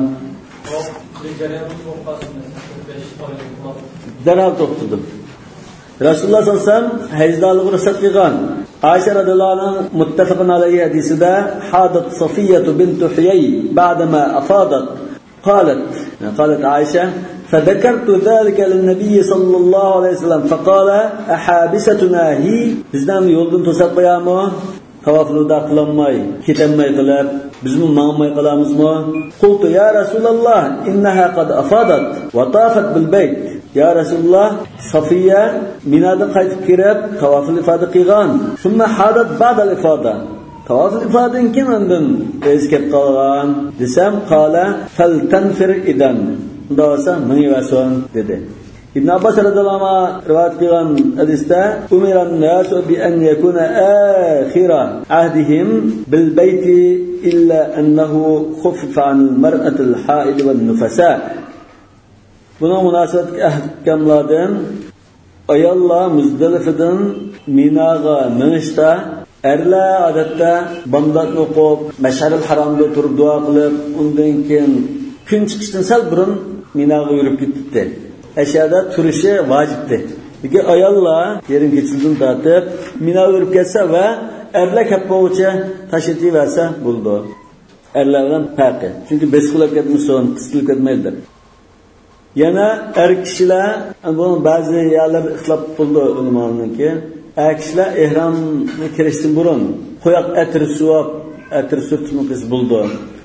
Derhal to'xtadi. Rasululloh sollallohu alayhi vasallam hayzdaliga ruxsat qilgan. Aisha radhiyallohu anha muttafaqun alayhi hadisida hadat Safiyyah bint Huyay ba'dama afadat قالت عائشة فذكرت ذلك للنبي صلى الله عليه وسلم فقال أحابستنا هي bizdan yo'ldan to'sab qo'yami? Tavafluda qilinmay, ketamay qilib, bizmi ma'may qilamizmi? Qultu ya Rasulullah innaha qad afadat wa tafat bil bayt. Ya Rasulullah, Safiya Minadan qaytib kirib, tavaful ifoda qilgan. Shundan hadat ba'da ifoda. Tavaful ifodadan keyin undan eskib qolgan. Desam, qala fal tanfir idan. Undasa minivason dedi. Ibn Abbas radhiyallohu anhu rivoyat qilgan hadisda umiran nasu bi an yakuna akhira ahdihim bil bayt illa annahu khuffa an al mar'at al haid wal nufasa. Buna münasebet ahkamlardan ayollar Muzdalifadan Minaga minishda erlar odatda bomdod o'qib, Mash'aril Haromda turib duo qilib, undan keyin kun chiqishdan sal burun Minaga yurib ketdi. Aşağıda turişi vacipti. Peki ayollar yerin keçildiğini dağıtıp Mina yürüp geçse ve erler kapıvıça taşıtı verse buldu. Erlerden farkı. Çünkü beskılak etmişsin, kısılık etmelidir. Yana kişiler, bunun bazı yerler ıhlap buldu ulemanın ki, kişiler ihramı kiriştin burun, koyak etir sürtünü kız buldu.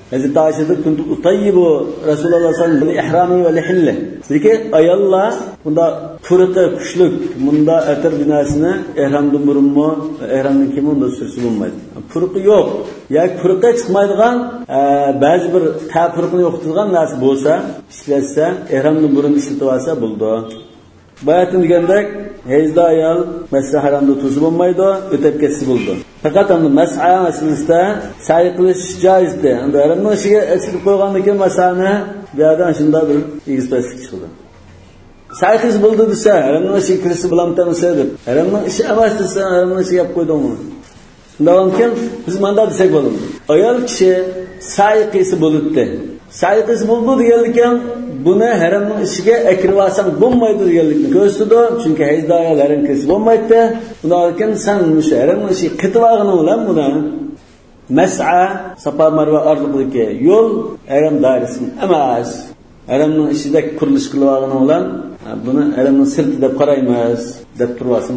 Hazreti Ayşe'de kuntu utayyibu Resulullah sallallahu aleyhi ve sellem ihrami ve lihille. Lekin ayollar bunda purqi kuchlik, bunda atir binasini ihramdan burunmi, ihramdan keyin unda sursa bo'lmaydi. Purqi yo'q. Yoki purqi chiqmaydigan, ba'zi bir purqini yo'qotadigan narsa bo'lsa, ishlatsa, ihramdan burun ishlatib olsa bo'ldi. Bayatın degandek, hezda ayol masjid haramda tursa bo'lmaydi, o'tib ketsa bo'ldi. Faqat unda mas'a masalasida sa'i qilish joizdir. Unda haramning ishiga ichib qo'ygandan keyin mas'ani bu yerdan shunda bir egizpaslik chiqdi. Sa'i qilish bo'ldi desa, haramning ishiga kirisi bilan tanisa deb. Haramning ishi emas desa, haramning ishiga olib qo'ydingmi? Shundan keyin biz manda desak bo'ladi. Ayol kishi sa'i qilsa bo'libdi. Sa'i qilish bo'ldi deganlikdan buni haramning ishiga akirib olsam bo'lmaydi deganlikni ko'rsatdi. Chunki hezda ayol haram qilsa bo'lmaydi. Undan keyin sen o'sha haramning ishiga qitib olganing bilan buni mas'a Safa Marva orqalidagi yo'l haram doirasi emas. Haramning ishida qurilish qilib olganing bilan buni haramning sirti deb qaraymiz deb turasın.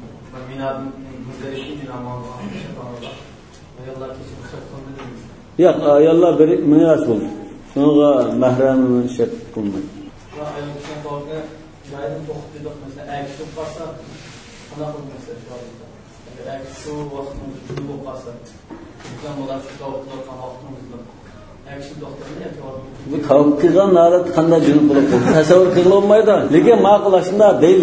Yo'q, ayollar bir miyas bo'ldi. Sonra mahremini şart kılmayın. Bu tavuk kılgan narat kanda cünüp bulup tasavvur kılınmaydı. Lekin maqulashında değil.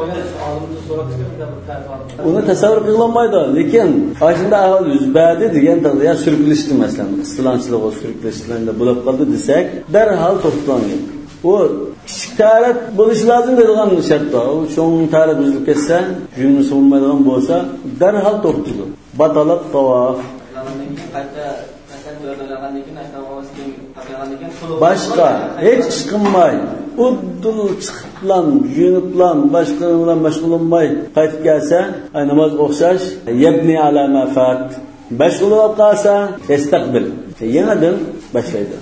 Onu tasavvur kılınmaydı. Lekin aslında ahval yüzbadi degan taqdirda sürgülüştü mesela. Istilanchilik o sürgülüştüğünde bulup kaldı desek derhal toplanıyor. O kichik tarat bo'lishi lozim deydigan shartda. O cho'ng tarat buzilib ketsa, jumni bo'lmaydigan bo'lsa, derhal to'xtaydi. Batalat tavof. Başka hiç iş qilmay, uddul chiqiblan, yuniblan, boshqa bilan mashg'ullanmay qaytib kelsa, namoz o'xshash, yabni ala ma fat. Mashg'ul bo'lib qolsa, istaqbil. Yanadan boshlaydi.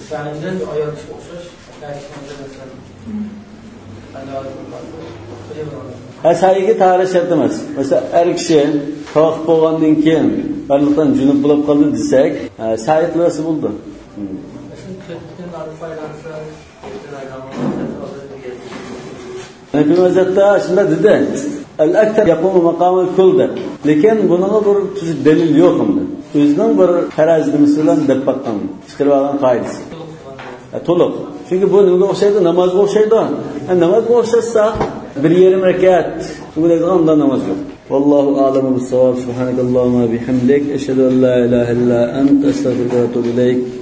Asayga tara shart emas. Mesela er kishi tavof bo'lgandan keyin barliqdan junub bo'lib qoldi desak, sa'i qilsa bo'ldi. Nabi Hazretleri aslında dedi, el-aktar yakumu makamı kulda. Lekin bunun bir tuzuk delil yok onda. Özünün bir terazide mesela deb bakkan, çıkarıp alan kaidesi. Toluk. Çünkü bu neyga o'xshaydi, namozga o'xshaydi. Namozga o'xshasa bir yarim rakat, bu deydigan namoz yo'q. Vallahu a'lamu bis-savab. Subhanakallahumma bihamdik, ashhadu an la ilaha illa anta, astaghfiruka va atubu ilayk.